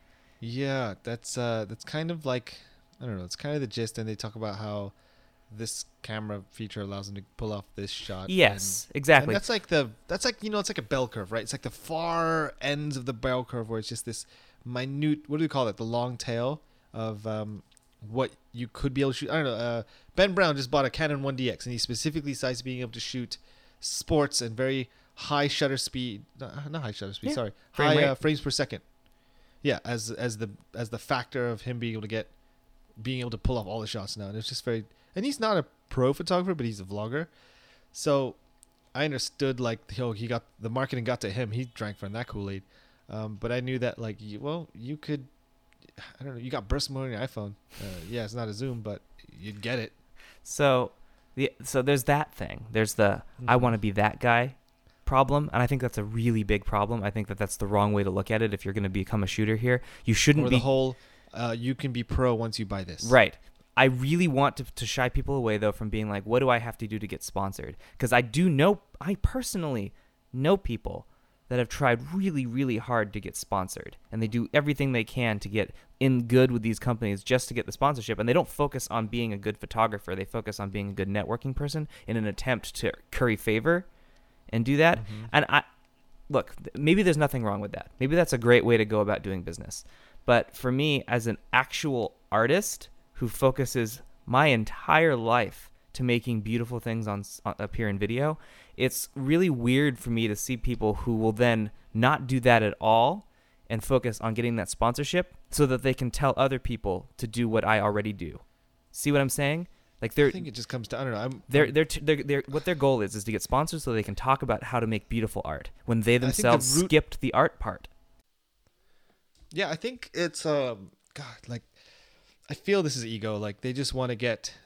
Yeah, that's kind of like, I don't know, it's kind of the gist. And they talk about how this camera feature allows them to pull off this shot. Yes, exactly. And it's like a bell curve, right? It's like the far ends of the bell curve where it's just this minute, what do we call it? The long tail of what you could be able to shoot. I don't know. Ben Brown just bought a Canon 1DX, and he specifically cites being able to shoot sports and very high shutter speed. Not high shutter speed. Yeah. Sorry, high frames per second. Yeah, as the factor of him being able to pull off all the shots now, and it's just very. And he's not a pro photographer, but he's a vlogger. So I understood he got the marketing got to him. He drank from that Kool-Aid. But I knew that you could. I don't know. You got burst mode on your iPhone. Yeah, it's not a zoom, but you'd get it. So there's that thing. There's the I want to be that guy problem, and I think that's a really big problem. I think that's the wrong way to look at it. If you're going to become a shooter here, you shouldn't be the whole. You can be pro once you buy this. Right. I really want to shy people away though from being like, what do I have to do to get sponsored? Because I personally know people that have tried really, really hard to get sponsored. And they do everything they can to get in good with these companies just to get the sponsorship. And they don't focus on being a good photographer. They focus on being a good networking person in an attempt to curry favor and do that. Mm-hmm. And look, maybe there's nothing wrong with that. Maybe that's a great way to go about doing business. But for me, as an actual artist who focuses my entire life to making beautiful things up here in video, it's really weird for me to see people who will then not do that at all and focus on getting that sponsorship so that they can tell other people to do what I already do. See what I'm saying? I think it just comes to, I don't know. They're what their goal is to get sponsors so they can talk about how to make beautiful art when they themselves skipped the art part. Yeah, I think it's I feel this is ego. They just want to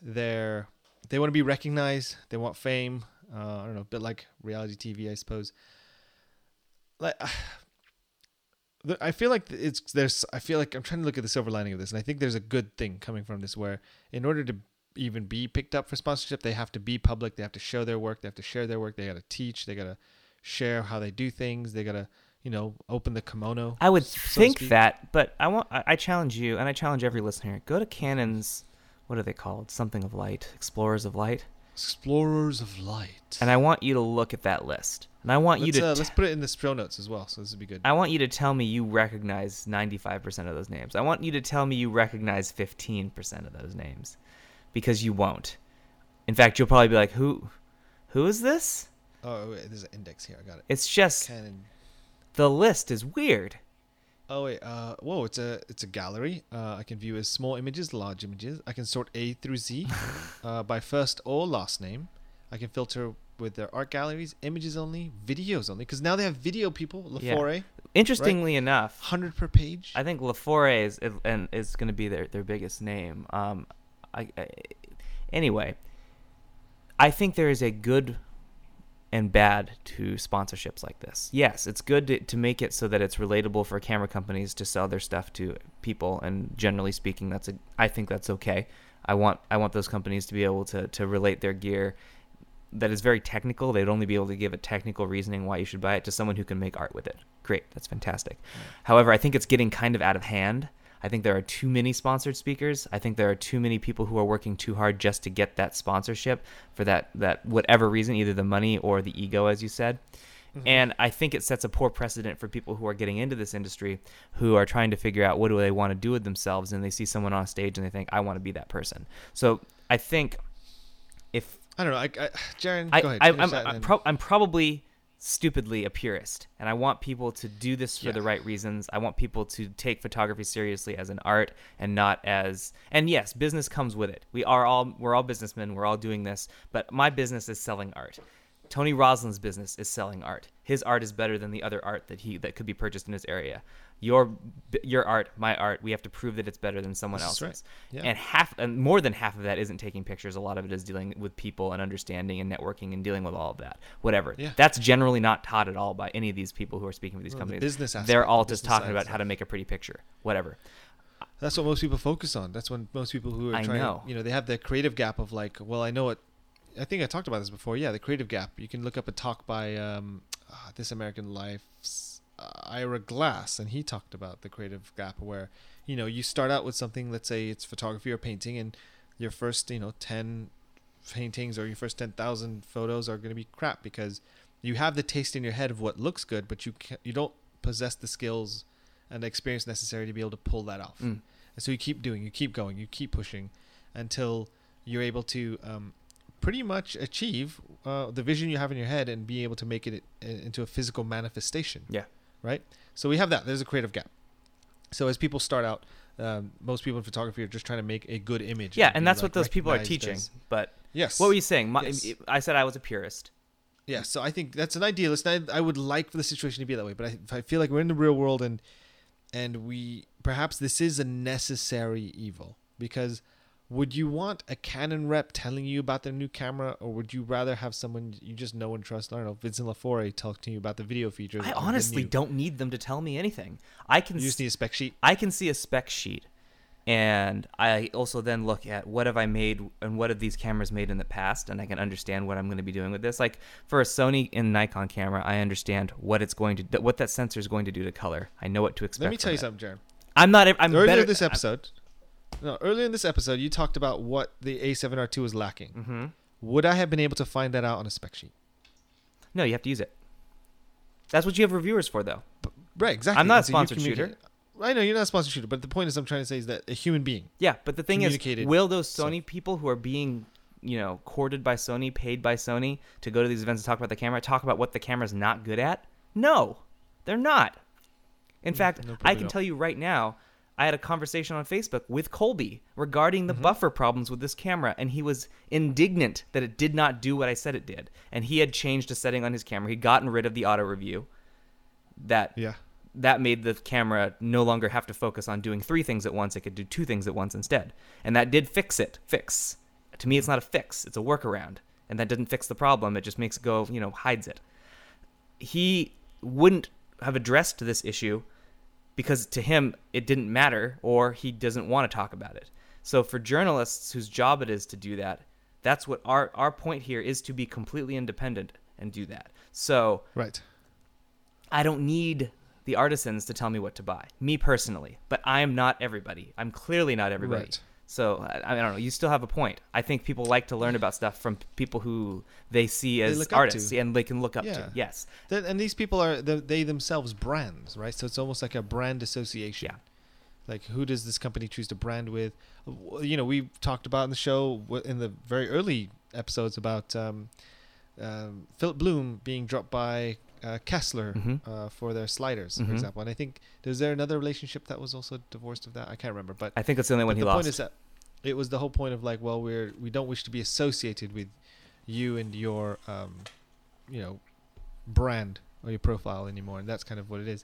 they want to be recognized. They want fame. I don't know, a bit like reality TV, I suppose. I feel like I feel like I'm trying to look at the silver lining of this, and I think there's a good thing coming from this, where in order to even be picked up for sponsorship, they have to be public. They have to show their work. They have to share their work. They got to teach. They got to share how they do things. They got to, open the kimono. I would so to think speak. that, but I challenge you, and I challenge every listener. Go to Canon's, what are they called? Something of Light, Explorers of Light. Explorers of Light. And I want you to look at that list. And I want let's put it in the show notes as well, so this would be good. I want you to tell me you recognize 95% of those names. I want you to tell me you recognize 15% of those names, because you won't. In fact, you'll probably be like, who is this? Oh, wait, there's an index here. I got it. It's just Canon. the list is weird. Oh wait, whoa! It's a gallery. I can view as small images, large images. I can sort A through Z by first or last name. I can filter with their art galleries, images only, videos only. Because now they have video people. Lafore, Yeah. Interestingly enough, 100 per page. I think Lafore is going to be their biggest name. Anyway, I think there is a good and bad to sponsorships like this. Yes, it's good to make it so that it's relatable for camera companies to sell their stuff to people, and generally speaking, I think that's okay. I want those companies to be able to relate their gear that is very technical. They'd only be able to give a technical reasoning why you should buy it to someone who can make art with it. Great, that's fantastic. Yeah. However, I think it's getting kind of out of hand. I think there are too many sponsored speakers. I think there are too many people who are working too hard just to get that sponsorship for that whatever reason, either the money or the ego, as you said. Mm-hmm. And I think it sets a poor precedent for people who are getting into this industry, who are trying to figure out what do they want to do with themselves, and they see someone on stage and they think, I want to be that person. So I think if... I don't know. Jaron, go ahead. I'm probably stupidly a purist, and I want people to do this for the right reasons. I want people to take photography seriously as an art and not as... And yes, business comes with it. We're all businessmen. We're all doing this, but my business is selling art. Tony Roslin's business is selling art. His art is better than the other art that could be purchased in his area. Your art, my art, we have to prove that it's better than someone else's. Right. Yeah. And more than half of that isn't taking pictures. A lot of it is dealing with people and understanding and networking and dealing with all of that. Whatever. Yeah. That's generally not taught at all by any of these people who are speaking for these companies. The business aspect, they're all just talking about how to make a pretty picture. Whatever. That's what most people focus on. That's when most people who are trying, they have the creative gap of like, well, I know what. I think I talked about this before. Yeah, the creative gap. You can look up a talk by This American Life's Ira Glass, and he talked about the creative gap where, you start out with something, let's say it's photography or painting, and your first, 10 paintings or your first 10,000 photos are going to be crap because you have the taste in your head of what looks good, but you don't possess the skills and the experience necessary to be able to pull that off. And so you keep doing, you keep going, you keep pushing until you're able to pretty much achieve the vision you have in your head and be able to make it into a physical manifestation. Yeah. Right? So we have that. There's a creative gap. So as people start out, most people in photography are just trying to make a good image. Yeah, and that's what those people are teaching. But yes. What were you saying? I said I was a purist. Yeah, so I think that's an idealist. I would like for the situation to be that way, but I feel like we're in the real world and we perhaps this is a necessary evil, because would you want a Canon rep telling you about their new camera, or would you rather have someone you just know and trust? I don't know, Vincent Lafore talking to you about the video features. I honestly don't need them to tell me anything. You just need a spec sheet? I can see a spec sheet, and I also then look at what have I made and what have these cameras made in the past, and I can understand what I'm going to be doing with this. Like for a Sony and Nikon camera, I understand what that sensor is going to do to color. I know what to expect. Let me tell you something, Jaron. Earlier in this episode, you talked about what the A7R2 was lacking. Mm-hmm. Would I have been able to find that out on a spec sheet? No, you have to use it. That's what you have reviewers for, though. Right, exactly. I'm not a sponsored shooter. I know you're not a sponsored shooter, but the point is I'm trying to say is that a human being. Yeah, but the thing is, will those Sony people who are being, courted by Sony, paid by Sony to go to these events and talk about the camera, talk about what the camera's not good at? No, they're not. In fact, I can tell you right now, I had a conversation on Facebook with Colby regarding the buffer problems with this camera, and he was indignant that it did not do what I said it did. And he had changed a setting on his camera. He'd gotten rid of the auto review. That made the camera no longer have to focus on doing 3 things at once. It could do 2 things at once instead. And that did fix. To me, it's not a fix. It's a workaround. And that didn't fix the problem. It just makes it go, hides it. He wouldn't have addressed this issue because to him it didn't matter, or he doesn't want to talk about it. So for journalists whose job it is to do that, that's what our point here is, to be completely independent and do that. So Right. I don't need the artisans to tell me what to buy, me personally, but I am not everybody. I'm clearly not everybody. Right. So I don't know. You still have a point. I think people like to learn about stuff from people who they see as look up artists to. and they can look up Yeah. to. Yes. And these people are they themselves brands, right? So it's almost like a brand association. Yeah. Like, who does this company choose to brand with? You know, we talked about in the show in the very early episodes about Philip Bloom being dropped by Kessler for their sliders, for example. And I think, is there another relationship that was also divorced of that? I can't remember. But I think that's the only one he the lost. point is that it was the whole point of like, well, we don't wish to be associated with you and your brand or your profile anymore, and that's kind of what it is.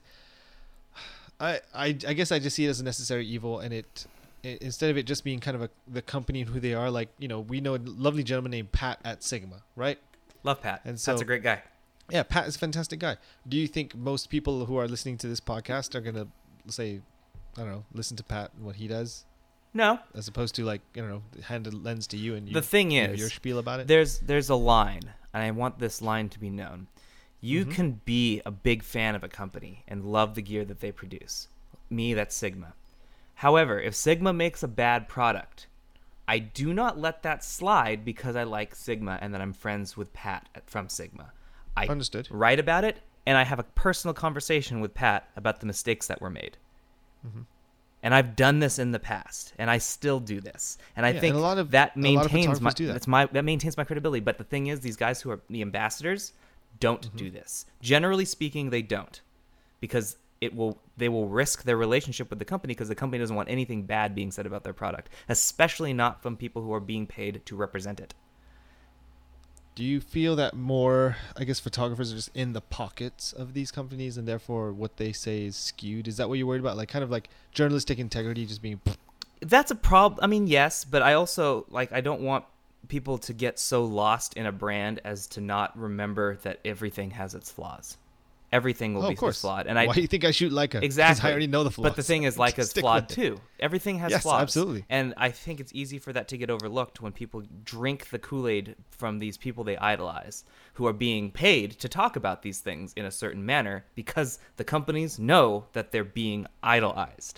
I guess I just see it as a necessary evil, and it instead of it just being kind of the company and who they are, like, you know, we know a lovely gentleman named Pat at Sigma, right? Love Pat. And so, Pat's a great guy. Yeah, Pat is a fantastic guy. Do you think most people who are listening to this podcast are gonna say, I don't know, listen to Pat and what he does, No. as opposed to, like, I don't know, hand a lens to you and you The thing give is, your spiel about it? there's a line, and I want this line to be known. You Mm-hmm. can be a big fan of a company and love the gear that they produce. Me, that's Sigma. However, if Sigma makes a bad product, I do not let that slide because I like Sigma and that I'm friends with Pat from Sigma. I Understood. write about it, and I have a personal conversation with Pat about the mistakes that were made. Mm-hmm. And I've done this in the past, and I still do this. And I Yeah, think and a lot of maintains my photographers do that. that maintains my credibility. But the thing is, these guys who are the ambassadors don't do this. Generally speaking, they don't, because they will risk their relationship with the company, because the company doesn't want anything bad being said about their product, especially not from people who are being paid to represent it. Do you feel that more, I guess, photographers are just in the pockets of these companies, and therefore what they say is skewed? Is that what you're worried about? Like, kind of like journalistic integrity just being... That's a problem. I mean, yes, but I also, like, I don't want people to get so lost in a brand as to not remember that everything has its flaws. Everything will be flawed. And why do you think I shoot Leica? Exactly. 'Cause I already know the flaws. But the thing is, Leica's Stick flawed with it. too. Everything has Yes, flaws. absolutely. And I think it's easy for that to get overlooked when people drink the Kool-Aid from these people they idolize, who are being paid to talk about these things in a certain manner because the companies know that they're being idolized.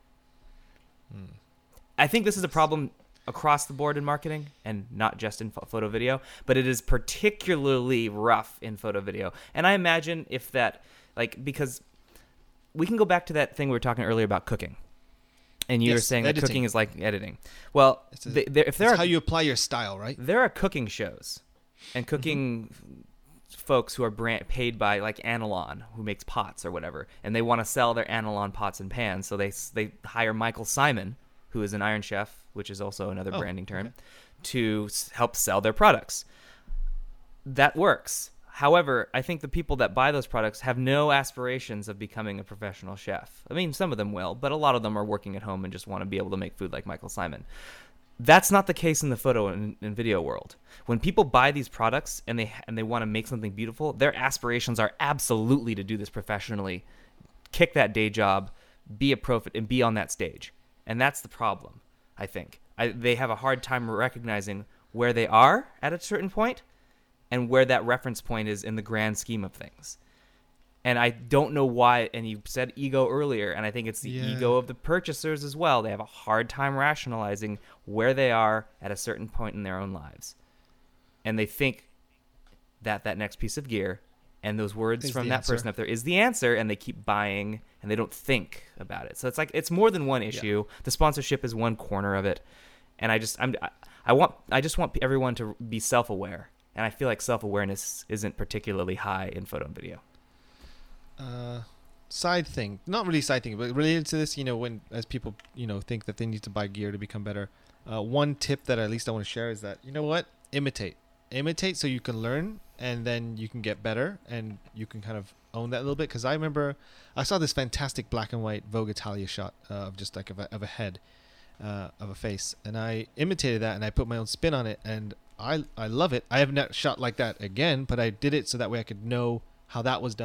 I think this is a problem across the board in marketing, and not just in photo video, but it is particularly rough in photo video. And I imagine if that, like, because we can go back to that thing we were talking earlier about cooking, and you were saying that cooking is like editing. Well, if there are how you apply your style, right? There are cooking shows and cooking folks who are paid by, like, Analon, who makes pots or whatever, and they want to sell their Analon pots and pans, so they hire Michael Simon, who is an Iron Chef, which is also another branding term, to help sell their products. That works. However, I think the people that buy those products have no aspirations of becoming a professional chef. I mean, some of them will, but a lot of them are working at home and just want to be able to make food like Michael Simon. That's not the case in the photo and video world. When people buy these products and they want to make something beautiful, their aspirations are absolutely to do this professionally, kick that day job, be a prophet, and be on that stage. And that's the problem, I think. They have a hard time recognizing where they are at a certain point and where that reference point is in the grand scheme of things. And I don't know why, and you said ego earlier, and I think it's the ego of the purchasers as well. They have a hard time rationalizing where they are at a certain point in their own lives. And they think that next piece of gear and those words from that person up there is the answer, and they keep buying, and they don't think about it. So it's like, it's more than one issue. Yeah. The sponsorship is one corner of it. And I just want everyone to be self-aware. And I feel like self-awareness isn't particularly high in photo and video. Side thing, not really side thing, but related to this, when as people, think that they need to buy gear to become better. One tip that at least I want to share is that, imitate so you can learn, and then you can get better, and you can kind of own that a little bit. Because I remember I saw this fantastic black and white Vogue Italia shot of just like of a head, of a face, and I imitated that, and I put my own spin on it, and I love it. I have not shot like that again, but I did it so that way I could know how that was done,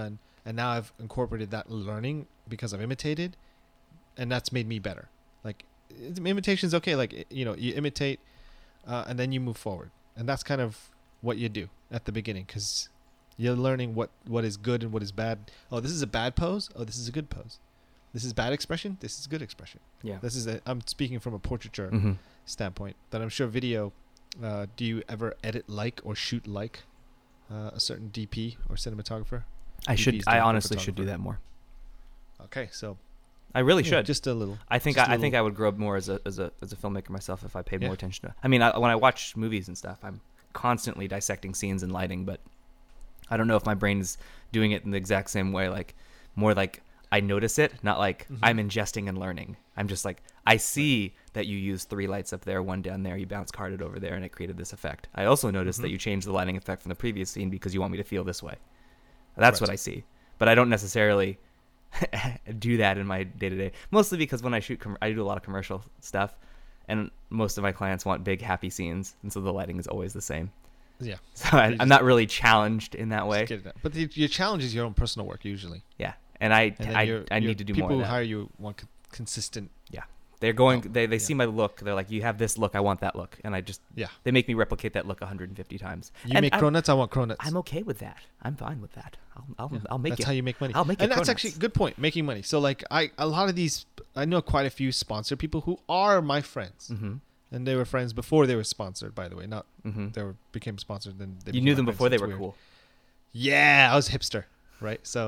and now I've incorporated that learning because I've imitated, and that's made me better. Like imitation's okay. Like, you know, you imitate, and then you move forward, and that's kind of what you do at the beginning, because you're learning what is good and what is bad. Oh, this is a bad pose. Oh, this is a good pose. This is bad expression. This is good expression. Yeah. I'm speaking from a portraiture Mm-hmm. standpoint, but I'm sure video. Do you ever edit like or shoot like a certain DP or cinematographer? I honestly should do that more. Okay, so I really should. Just a little. I think I would grow up more as a filmmaker myself if I paid more attention to it. I mean, when I watch movies and stuff, I'm constantly dissecting scenes and lighting, but I don't know if my brain's doing it in the exact same way. Like more like I notice it, not like I'm ingesting and learning. I'm just like, I see that you used 3 lights up there, 1 down there, you bounce carded over there, and it created this effect. I also noticed that you changed the lighting effect from the previous scene because you want me to feel this way. That's what I see. But I don't necessarily do that in my day-to-day. Mostly because when I shoot, I do a lot of commercial stuff, and most of my clients want big, happy scenes, and so the lighting is always the same. Yeah. So I'm not really challenged in that way. But your challenge is your own personal work, usually. Yeah. And I need to do more of that. People who hire you want consistent. Yeah. They're going. They see my look. They're like, "You have this look. I want that look." And I just they make me replicate that look 150 times. You make cronuts. I want cronuts. I'm okay with that. I'm fine with that. I'll make it. That's how you make money. I'll make it. And that's actually a good point. Making money. So like a lot of these, I know quite a few sponsored people who are my friends, and they were friends before they were sponsored. By the way, not became sponsored. Then you knew them before they were cool. Yeah, I was hipster, right? So,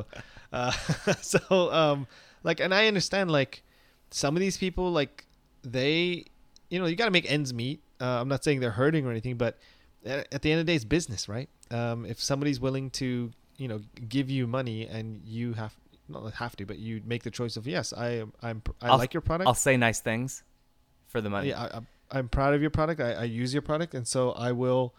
like, and I understand like. Some of these people, like, they, you know, you got to make ends meet. I'm not saying they're hurting or anything, but at the end of the day, it's business, right? If somebody's willing to, you know, give you money and you not have to, but you make the choice of, yes, I like your product. I'll say nice things for the money. Yeah, I'm proud of your product. I use your product. And so I will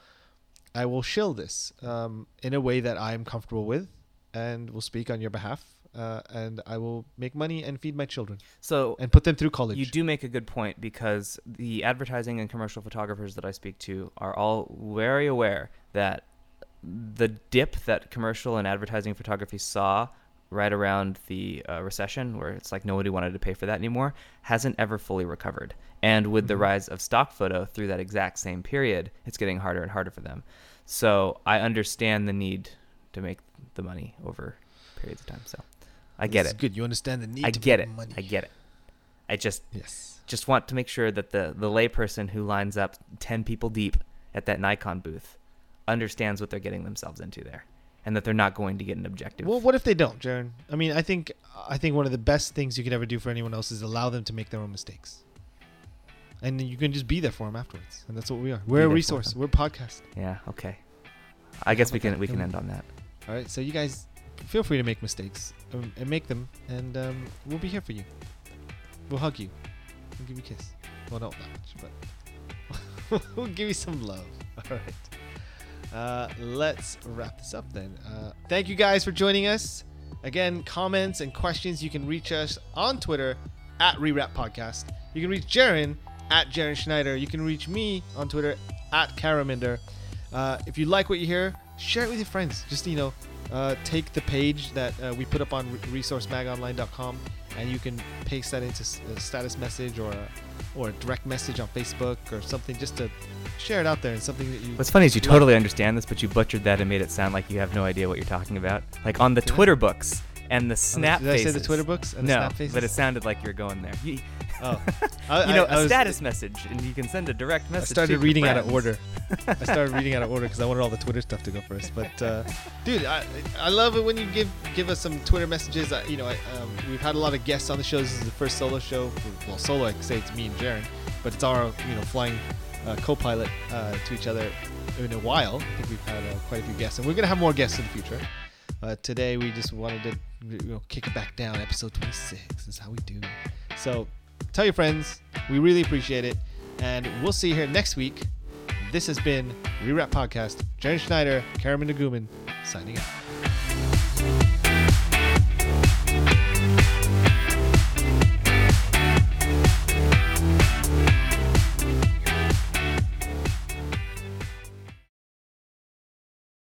shill this in a way that I'm comfortable with and will speak on your behalf. And I will make money and feed my children. And put them through college. You do make a good point, because the advertising and commercial photographers that I speak to are all very aware that the dip that commercial and advertising photography saw right around the recession, where it's like nobody wanted to pay for that anymore, hasn't ever fully recovered. And with the rise of stock photo through that exact same period, it's getting harder and harder for them. So I understand the need to make the money over periods of time. So I get it. Good. You understand the need to make money. I get it. I just want to make sure that the layperson who lines up 10 people deep at that Nikon booth understands what they're getting themselves into there, and that they're not going to get an objective. Well, what if they don't, Jaron? I mean, I think one of the best things you could ever do for anyone else is allow them to make their own mistakes. And you can just be there for them afterwards. And that's what we are. We're a resource. We're a podcast. Yeah, okay. I guess we can end on that. All right, so you guys feel free to make mistakes and make them, and we'll be here for you. We'll hug you. We'll give you a kiss. Well, not that much, but we'll give you some love. All right. Let's wrap this up then. Thank you guys for joining us. Again, comments and questions, you can reach us on Twitter at Rewrap Podcast. You can reach Jaron at Jaron Schneider. You can reach me on Twitter at Karaminder. If you like what you hear, share it with your friends. Just, take the page that we put up on resourcemagonline.com, and you can paste that into a status message or a direct message on Facebook or something, just to share it out there. And something that you. What's funny is you totally understand this, but you butchered that and made it sound like you have no idea what you're talking about. Like on the Twitter books and the snap faces. Did I say the Twitter books and the snap faces? But it sounded like you're going there. A status message, and you can send a direct message. I started reading out of order. Because I wanted all the Twitter stuff to go first. But dude, I love it when you give us some Twitter messages. We've had a lot of guests on the show. This is the first solo show. Well, solo, I could say it's me and Jaron, but it's our flying co-pilot to each other in a while. I think we've had quite a few guests, and we're gonna have more guests in the future. Today we just wanted to kick it back down. Episode 26 this is how we do. So tell your friends. We really appreciate it, and we'll see you here next week. This has been Rewrap Podcast. Jaron Schneider, Karaminder Guman, signing out.